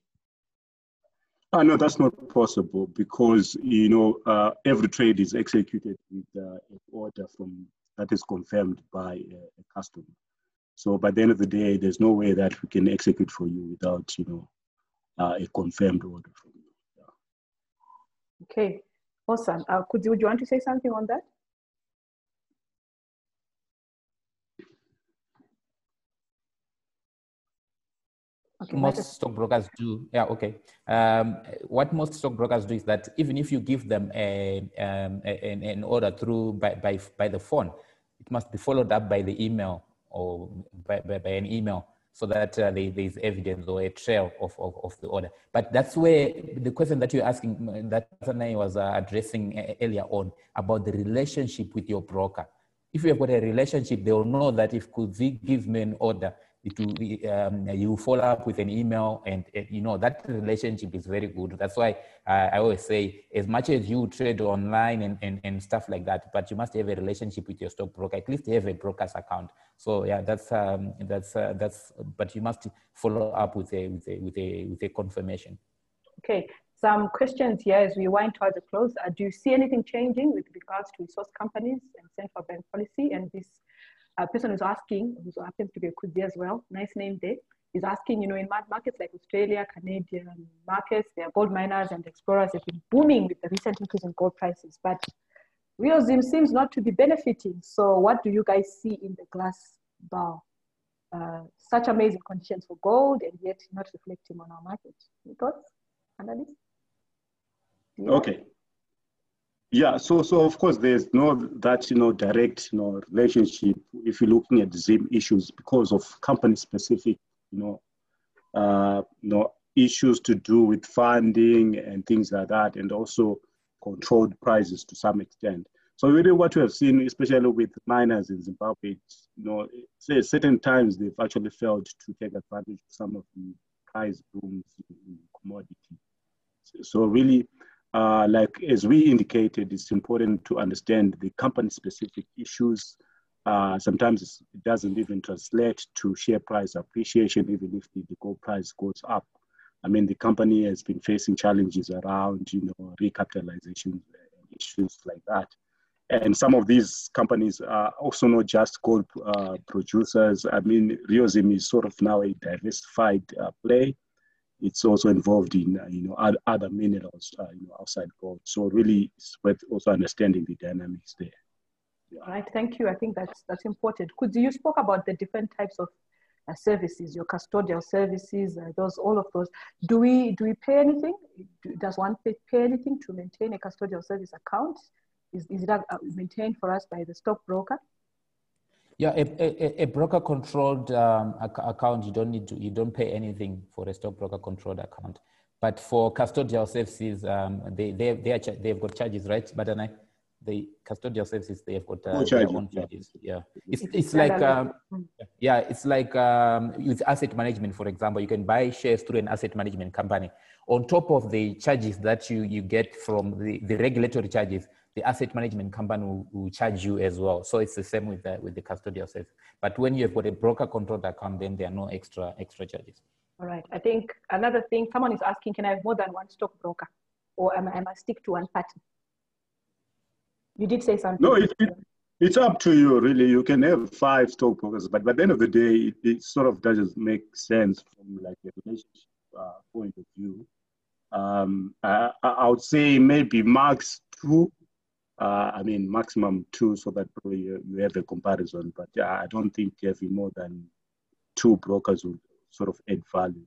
Uh, no, that's not possible because, you know, uh, every trade is executed with uh, an order from that is confirmed by a, a customer. So by the end of the day, there's no way that we can execute for you without, you know, uh, a confirmed order from you. Yeah. Okay, awesome. Uh, could you, would you want to say something on that? Okay, most stockbrokers do, yeah, okay. Um, what most stockbrokers do is that even if you give them a, um, a, an order through by, by, by the phone, it must be followed up by the email or by, by, by an email so that uh, there is evidence or a trail of, of, of the order. But that's where the question that you're asking, that Tanai was uh, addressing earlier on about the relationship with your broker. If you have got a relationship, they will know that if Kudzi gives me an order, it will, um, you follow up with an email, and, and you know that relationship is very good. That's why uh, I always say, as much as you trade online and, and, and stuff like that, but you must have a relationship with your stockbroker. At least have a broker's account. So yeah, that's um, that's uh, that's. But you must follow up with a with a with a with a confirmation. Okay. Some questions here as we wind towards the close. Uh, do you see anything changing with regards to resource companies and central bank policy? And this uh, person who's asking, who happens to be a Kudzi as well, nice name there, is asking, you know, in markets like Australia, Canadian markets, there are gold miners and explorers have been booming with the recent increase in gold prices, but Rio Zim seems not to be benefiting. So what do you guys see in the glass bar? Uh, such amazing conditions for gold and yet not reflecting on our market. Your thoughts, analysts? Yeah. Okay. Yeah, so so of course there's no that you know direct you know relationship if you're looking at Zim issues because of company specific you know uh you know issues to do with funding and things like that, and also controlled prices to some extent. So really what we have seen, especially with miners in Zimbabwe, you know, say certain times they've actually failed to take advantage of some of the price booms in commodity. So really, uh, like as we indicated, it's important to understand the company-specific issues. Uh, sometimes it doesn't even translate to share price appreciation, even if the, the gold price goes up. I mean, the company has been facing challenges around, you know, recapitalization issues like that. And some of these companies are also not just gold uh, producers. I mean, Riozim is sort of now a diversified uh, play. It's also involved in, uh, you know, other, other minerals, uh, you know, outside gold. So really, it's worth also understanding the dynamics there. Yeah. All right, thank you. I think that's that's important. Could you spoke about the different types of uh, services, your custodial services, uh, those all of those. Do we do we pay anything? Do, does one pay, pay anything to maintain a custodial service account? Is is that uh, maintained for us by the stockbroker? Yeah, a, a, a broker-controlled um, account, you don't need to, you don't pay anything for a stockbroker-controlled account. But for custodial services, um, they they they are they've got charges, right? But then I, the custodial services, they've got uh, their own charges. Yeah, it's it's, it's like um, yeah, it's like um, with asset management, for example, you can buy shares through an asset management company. On top of the charges that you you get from the, the regulatory charges, the asset management company will, will charge you as well. So it's the same with the with the custodial service. But when you've got a broker-controlled account, then there are no extra extra charges. All right. I think another thing, someone is asking, can I have more than one stockbroker, or am I, am I stick to one party? You did say something. No, it, it, it's up to you, really. You can have five stockbrokers, but by the end of the day, it, it sort of doesn't make sense from like a relationship uh, point of view. Um, I, I would say maybe max two. Uh, I mean, maximum two, so that probably you, you have a comparison. But yeah, I don't think having more than two brokers would sort of add value.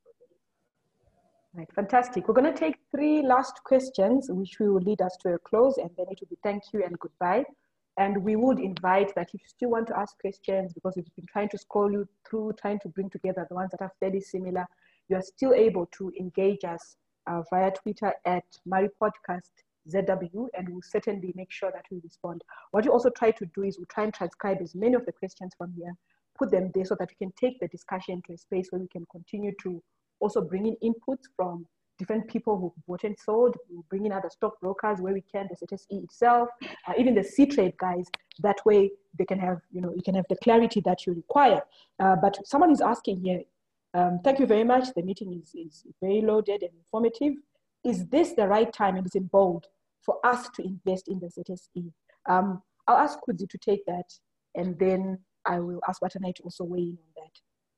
Right, fantastic. We're going to take three last questions, which will lead us to a close, and then it will be thank you and goodbye. And we would invite that if you still want to ask questions, because we've been trying to scroll you through, trying to bring together the ones that are fairly similar, you are still able to engage us uh, via Twitter at MariPodcast Z W, and we'll certainly make sure that we respond. What you also try to do is we we'll try and transcribe as many of the questions from here, put them there so that we can take the discussion to a space where we can continue to also bring in inputs from different people who bought and sold. We'll bring in other stockbrokers where we can, the Z S E itself, uh, even the C-Trade guys. That way they can have, you know, you can have the clarity that you require. Uh, but someone is asking here, um, thank you very much. The meeting is, is very loaded and informative. Is this the right time, and it's in bold, for us to invest in the Z S E? Um, I'll ask Kudzi to take that, and then I will ask Batanai to also weigh in on that.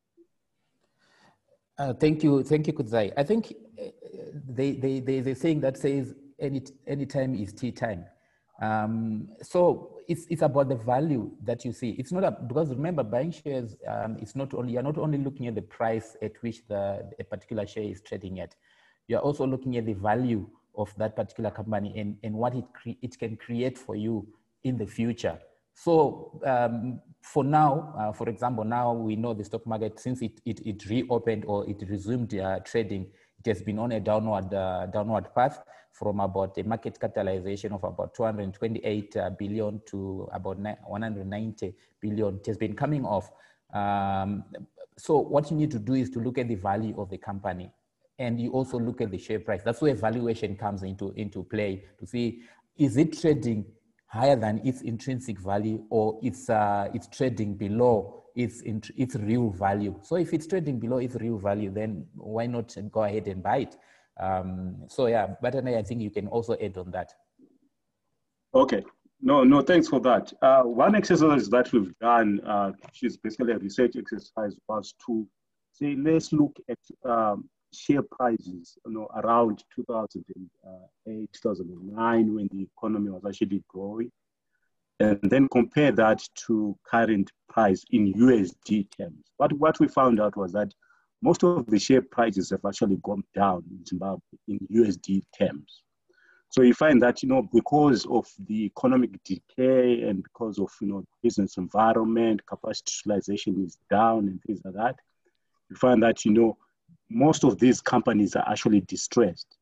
Uh, thank you, thank you, Kudzai. I think uh, they, they, they, there's a saying that says any, any time is tea time. Um, so it's, it's about the value that you see. It's not, a, because remember, buying shares, um, it's not only, you're not only looking at the price at which the, a particular share is trading at, you're also looking at the value of that particular company and, and what it, cre it can create for you in the future. So um, for now, uh, for example, now we know the stock market, since it, it, it reopened or it resumed uh, trading, it has been on a downward, uh, downward path from about a market capitalization of about two hundred twenty-eight uh, billion to about one hundred ninety billion. It has been coming off. Um, so what you need to do is to look at the value of the company, and you also look at the share price. That's where valuation comes into, into play, to see, is it trading higher than its intrinsic value, or it's, uh, it's trading below its, its real value. So if it's trading below its real value, then why not go ahead and buy it? Um, so yeah, but I think you can also add on that. Okay, no, no, thanks for that. Uh, one exercise that we've done, uh, which is basically a research exercise, was to say, let's look at um, share prices, you know, around two thousand eight, two thousand nine, when the economy was actually growing, and then compare that to current price in U S D terms. But what we found out was that most of the share prices have actually gone down in Zimbabwe in U S D terms. So you find that, you know, because of the economic decay and because of, you know, business environment, capacity utilization is down and things like that, you find that, you know, most of these companies are actually distressed.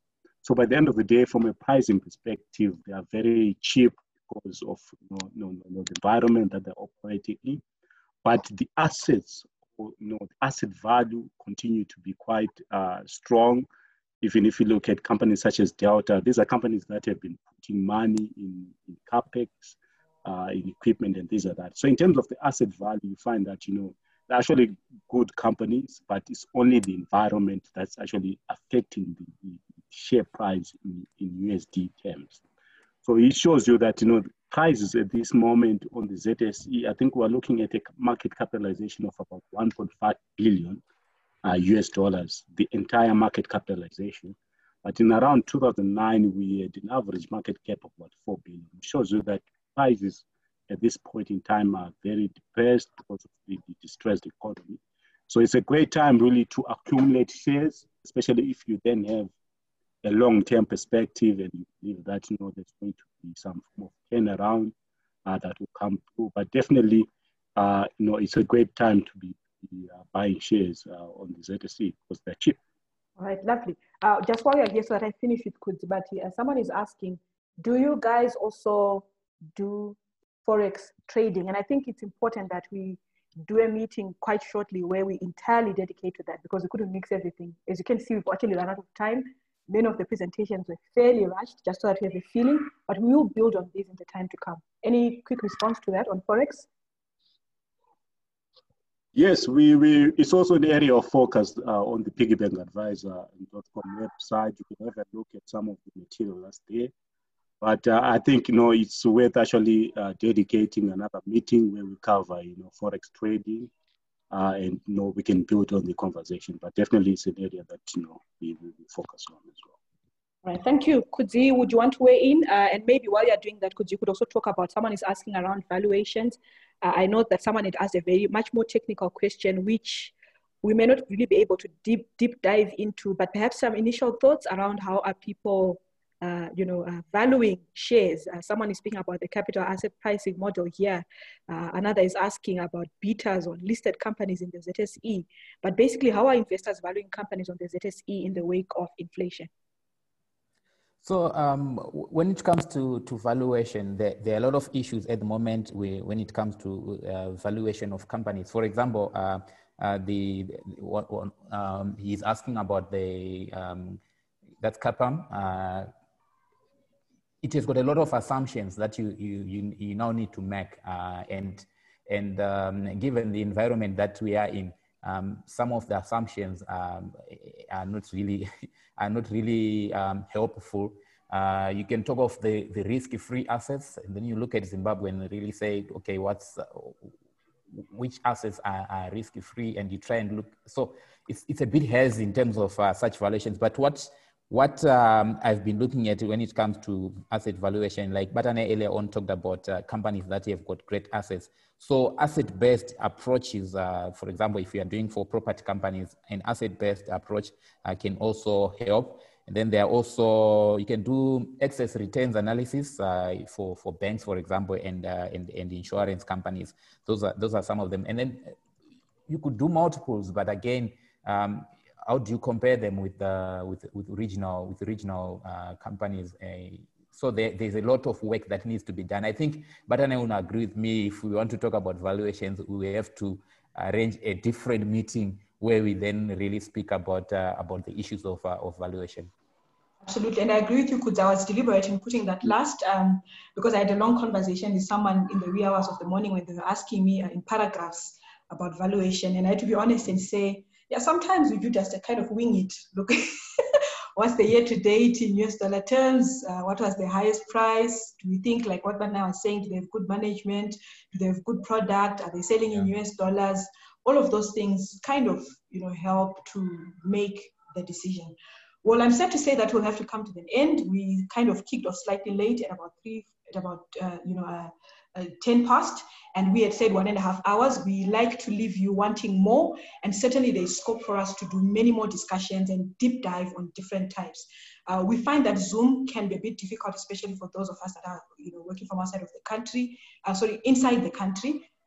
So by the end of the day, from a pricing perspective, they are very cheap because of you know, you know, you know, the environment that they're operating in. But the assets, you know, the asset value continue to be quite uh, strong. Even if you look at companies such as Delta, these are companies that have been putting money in, in capex, uh, in equipment, and things like that. So in terms of the asset value, you find that, you know, they're actually good companies, but it's only the environment that's actually affecting the, the share price in, in U S D terms. So it shows you that, you know, the prices at this moment on the Z S E, I think we're looking at a market capitalization of about one point five billion uh, U S dollars, the entire market capitalization. But in around two thousand nine, we had an average market cap of about four billion. It shows you that prices at this point in time are very depressed because of the, the distressed economy. So it's a great time really to accumulate shares, especially if you then have a long-term perspective and you believe that, you know, there's going to be some form of turnaround uh, that will come through. But definitely, uh, you know, it's a great time to be, be uh, buying shares uh, on the Z S E because they're cheap. All right, lovely. Uh, just while you're here, so that I finish with Kudzibati, uh, someone is asking, do you guys also do Forex trading? And I think it's important that we do a meeting quite shortly where we entirely dedicate to that, because we couldn't mix everything. As you can see, we've actually run out of time. Many of the presentations were fairly rushed, just so that we have a feeling, but we will build on this in the time to come. Any quick response to that on Forex? Yes, we, we it's also an area of focus uh, on the piggy bank advisor dot com website. You can have a look at some of the material that's there. But uh, I think, you know, it's worth actually uh, dedicating another meeting where we cover, you know, Forex trading, uh, and, you know, we can build on the conversation. But definitely it's an area that, you know, we will focus on as well. All right, thank you. Kudzi, would you want to weigh in? Uh, and maybe while you're doing that, Kudzi, you could also talk about, someone is asking around valuations. Uh, I know that someone had asked a very much more technical question, which we may not really be able to deep, deep dive into, but perhaps some initial thoughts around how are people Uh, you know, uh, valuing shares. Uh, someone is speaking about the capital asset pricing model here. Uh, another is asking about betas on listed companies in the Z S E. But basically, how are investors valuing companies on the Z S E in the wake of inflation? So um, when it comes to, to valuation, there, there are a lot of issues at the moment when it comes to uh, valuation of companies. For example, uh, uh, the, what, um, he's asking about the, um, that's CAPAM, uh, it has got a lot of assumptions that you you you, you now need to make, uh, and and um, given the environment that we are in, um, some of the assumptions um, are not really are not really um, helpful. Uh, you can talk of the the risk-free assets, and then you look at Zimbabwe and really say, okay, what's uh, which assets are, are risk-free, and you try and look. So it's it's a bit hazy in terms of uh, such valuations, but what. What um, I've been looking at when it comes to asset valuation, like Batane earlier on talked about uh, companies that have got great assets. So asset-based approaches, uh, for example, if you are doing for property companies, an asset-based approach uh, can also help. And then there are also, you can do excess returns analysis uh, for, for banks, for example, and, uh, and, and insurance companies. Those are, those are some of them. And then you could do multiples, but again, um, how do you compare them with uh, with with regional with regional uh, companies? Uh, so there, there's a lot of work that needs to be done. I think Batane will agree with me. If we want to talk about valuations, we have to arrange a different meeting where we then really speak about uh, about the issues of uh, of valuation. Absolutely, and I agree with you, Kudz. I was deliberate in putting that last um, because I had a long conversation with someone in the wee hours of the morning when they were asking me uh, in paragraphs about valuation, and I had to be honest and say, yeah, sometimes we do just a kind of wing it. Look, what's the year to date in U S dollar terms? Uh, what was the highest price? Do we think, like what Batana was saying, do they have good management? Do they have good product? Are they selling yeah. in U S dollars? All of those things kind of, you know, help to make the decision. Well, I'm sad to say that we'll have to come to the end. We kind of kicked off slightly late at about three, at about, uh, you know, uh, uh, ten past, and we had said one and a half hours. We like to leave you wanting more, and certainly there's scope for us to do many more discussions and deep dive on different types. Uh, we find that Zoom can be a bit difficult, especially for those of us that are, you know, working from outside of the country, uh, sorry, inside the country.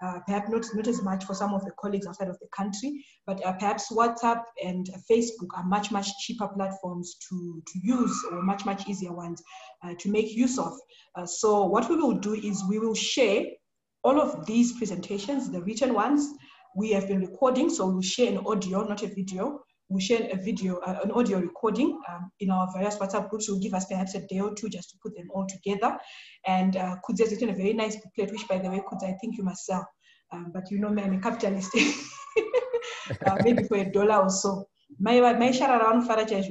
Uh, perhaps not, not as much for some of the colleagues outside of the country, but uh, perhaps WhatsApp and uh, Facebook are much, much cheaper platforms to, to use, or much, much easier ones uh, to make use of. Uh, so what we will do is we will share all of these presentations, the written ones. We have been recording, so we'll share an audio, not a video. We'll share a video, uh, an audio recording um, in our various WhatsApp groups. Will give us perhaps a day or two just to put them all together. And uh, Kudzi has written a very nice booklet, which, by the way, Kudzi, I think you must sell. Um, but you know me, I'm a capitalist. uh, maybe for a dollar or so. My my around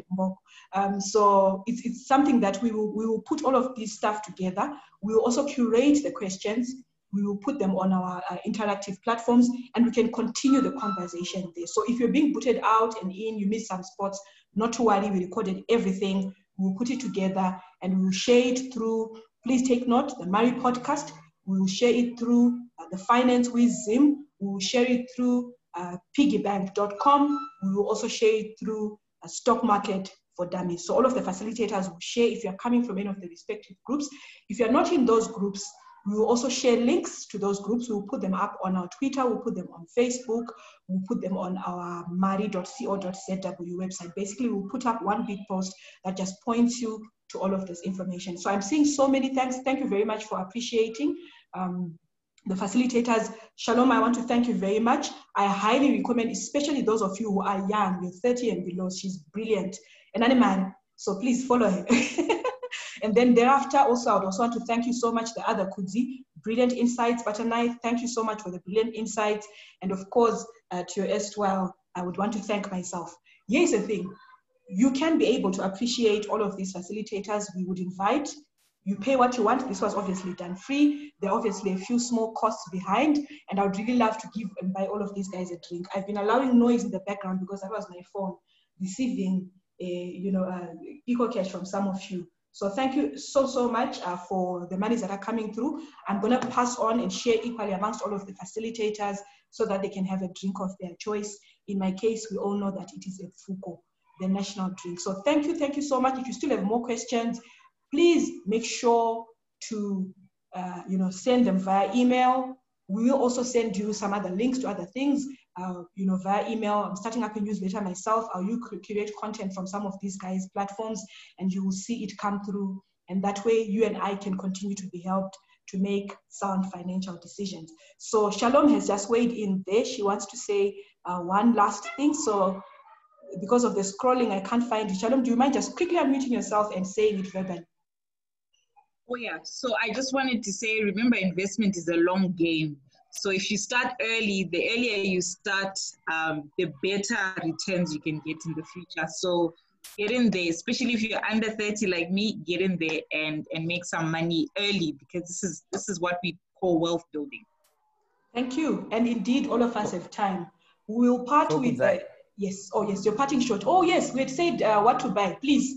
um, so it's it's something that we will we will put all of this stuff together. We will also curate the questions. We will put them on our uh, interactive platforms, and we can continue the conversation there. So if you're being booted out and in, you miss some spots, not to worry, we recorded everything. We'll put it together and we will share it through, please take note, the Mari podcast. We will share it through uh, the Finance with Zim. We will share it through uh, piggy bank dot com. We will also share it through a stock market for dummies. So all of the facilitators will share if you're coming from any of the respective groups. If you're not in those groups, we will also share links to those groups. We'll put them up on our Twitter, we'll put them on Facebook, we'll put them on our mari dot co dot z w website. Basically, we'll put up one big post that just points you to all of this information. So I'm seeing so many thanks. Thank you very much for appreciating um, the facilitators. Shalom, I want to thank you very much. I highly recommend, especially those of you who are young, you're thirty and below, she's brilliant. And I'm a man, so please follow her. And then thereafter, also, I would also want to thank you so much, the other Kudzi, brilliant insights. Batanai, thank you so much for the brilliant insights. And of course, uh, to your erstwhile, I would want to thank myself. Here's the thing. You can be able to appreciate all of these facilitators. We would invite, you pay what you want. This was obviously done free. There are obviously a few small costs behind, and I would really love to give and buy all of these guys a drink. I've been allowing noise in the background because that was my phone receiving a, you know, uh, eco cash from some of you. So thank you so, so much uh, for the monies that are coming through. I'm gonna pass on and share equally amongst all of the facilitators so that they can have a drink of their choice. In my case, we all know that it is a Fuko, the national drink. So thank you, thank you so much. If you still have more questions, please make sure to uh, you know, send them via email. We will also send you some other links to other things, uh, you know, via email. I'm starting up a newsletter myself. I'll you curate content from some of these guys' platforms, and you will see it come through. And that way, you and I can continue to be helped to make sound financial decisions. So Shalom has just weighed in there. She wants to say uh, one last thing. So because of the scrolling, I can't find it. Shalom, do you mind just quickly unmuting yourself and saying it verbally? Oh yeah, so I just wanted to say, remember, investment is a long game. So if you start early, the earlier you start, um, the better returns you can get in the future. So get in there, especially if you're under thirty like me, get in there and, and make some money early, because this is, this is what we call wealth building. Thank you. And indeed, all of us have time. We will part so with, uh, yes, oh yes, you're parting short. Oh yes, we had said uh, what to buy, please.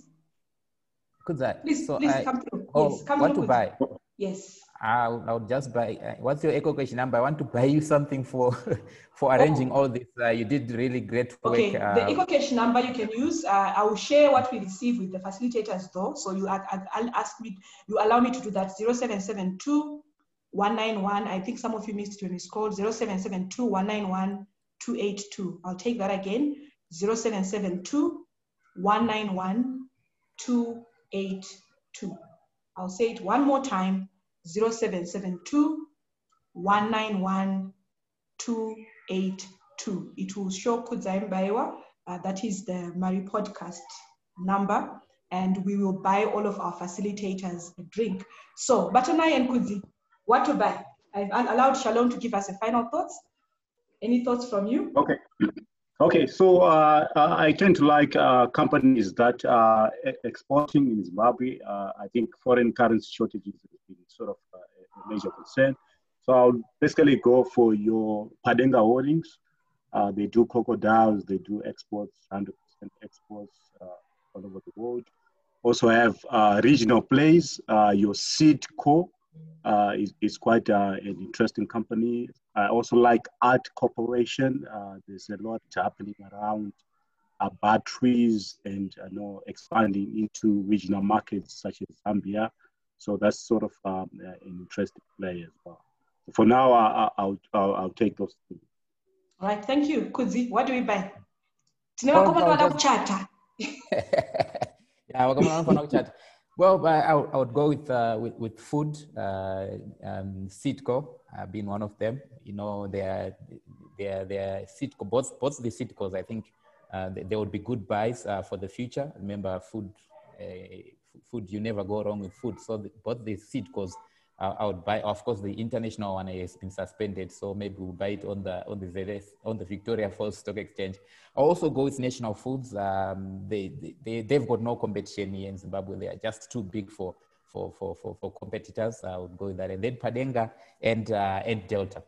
Could that? Please, so please I, come through. Oh, yes, come what through. to buy? Yes. I would, I would just buy. Uh, what's your eco question number? I want to buy you something for for arranging oh. all this. Uh, you did really great work. Okay, uh, the eco cash number you can use. Uh, I will share what we receive with the facilitators, though. So you I'll ask me, you allow me to do that. zero seven seven two, one nine one. I think some of you missed it when it's called zero seven seven two, one nine one, two eight two. I'll take that again. zero seven seven two, one nine one, two eight two. I'll say it one more time. zero seven seven two, one nine one, two eight two. It will show Kudzai Mbaiwa. Uh, that is the Mari podcast number. And we will buy all of our facilitators a drink. So, Batanai and Kudzi, what to buy? I've allowed Shalom to give us a final thoughts. Any thoughts from you? Okay. Okay, so uh, I tend to like uh, companies that are exporting in Zimbabwe. Uh, I think foreign currency shortages has been sort of uh, a major concern. So I'll basically go for your Padenga Holdings. Uh, they do crocodiles, they do exports, one hundred percent exports uh, all over the world. Also have uh, regional plays. Uh, your Seedco uh, is, is quite uh, an interesting company. I also like Art Corporation. Uh, there's a lot happening around uh, batteries and uh, you know, expanding into regional markets such as Zambia. So that's sort of um, uh, an interesting play as well. For now, I, I'll, I'll, I'll take those two. All right, thank you. Kudzi, what do we buy? Well, yeah, well, I, I would go with uh, with, with food. Uh, um, Citco uh, being one of them. You know, they're they're they're Citco. Both both the Citcos, I think, uh, they, they would be good buys uh, for the future. Remember, food, uh, food. You never go wrong with food. So the, both the Citcos, uh, I would buy. Of course, the international one has been suspended, so maybe we'll buy it on the on the Z S, on the Victoria Falls Stock Exchange. I also go with National Foods. Um, they, they, they've got no competition here in Zimbabwe. They are just too big for, for, for, for, for competitors. I would go with that. And then Padenga and, uh, and Delta.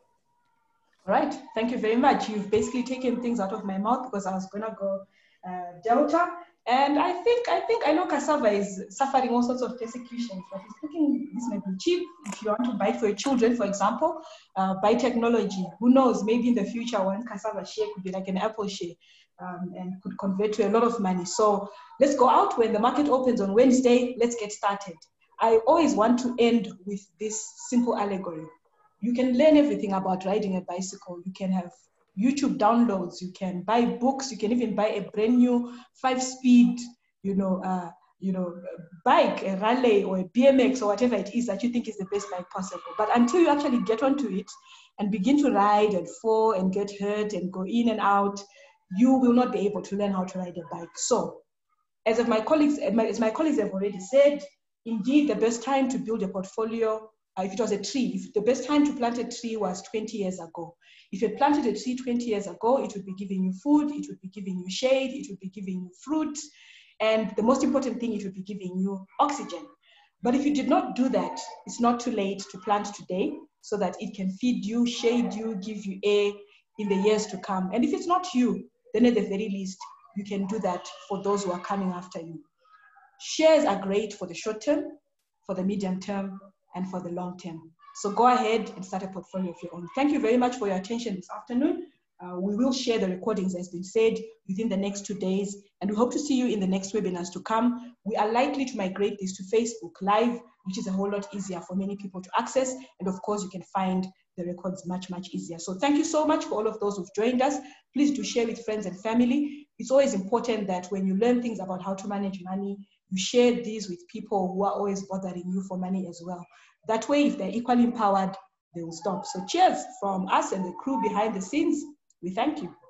All right, thank you very much. You've basically taken things out of my mouth because I was gonna go uh, Delta. And I think, I think, I know cassava is suffering all sorts of persecutions, but he's thinking this may be cheap. If you want to buy it for your children, for example, uh, buy technology. Who knows, maybe in the future, one cassava share could be like an Apple share. Um, and could convert to a lot of money. So let's go out when the market opens on Wednesday. Let's get started. I always want to end with this simple allegory. You can learn everything about riding a bicycle. You can have YouTube downloads. You can buy books. You can even buy a brand new five-speed, you know, uh, you know, bike, a Raleigh or a B M X or whatever it is that you think is the best bike possible. But until you actually get onto it and begin to ride and fall and get hurt and go in and out, you will not be able to learn how to ride a bike. So, as of my colleagues, as my colleagues have already said, indeed the best time to build a portfolio, uh, if it was a tree, if the best time to plant a tree was twenty years ago. If you had planted a tree twenty years ago, it would be giving you food, it would be giving you shade, it would be giving you fruit, and the most important thing, it would be giving you oxygen. But if you did not do that, it's not too late to plant today so that it can feed you, shade you, give you air in the years to come. And if it's not you, then at the very least, you can do that for those who are coming after you. Shares are great for the short term, for the medium term, and for the long term. So go ahead and start a portfolio of your own. Thank you very much for your attention this afternoon. Uh, we will share the recordings, as been said, within the next two days, and we hope to see you in the next webinars to come. We are likely to migrate this to Facebook Live, which is a whole lot easier for many people to access, and of course, you can find the records much, much easier. So thank you so much for all of those who've joined us. Please do share with friends and family. It's always important that when you learn things about how to manage money, you share these with people who are always bothering you for money as well. That way, if they're equally empowered, they will stop. So cheers from us and the crew behind the scenes. We thank you.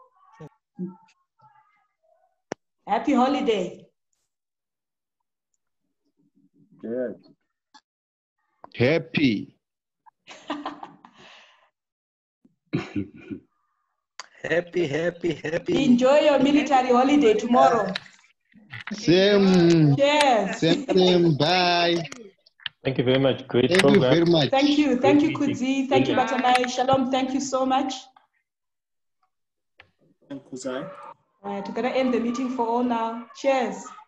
Happy holiday. Good. Happy. Happy, happy, happy. Enjoy your military holiday tomorrow. Same. Cheers. Same, same. Bye. Thank you very much. Great Thank program. you very much. Thank you. Thank you, Great meeting. Kudzi. Thank you, Batanai. Shalom. Thank you so much. Thank you, Kuzai. All right, we're going to end the meeting for all now. Cheers.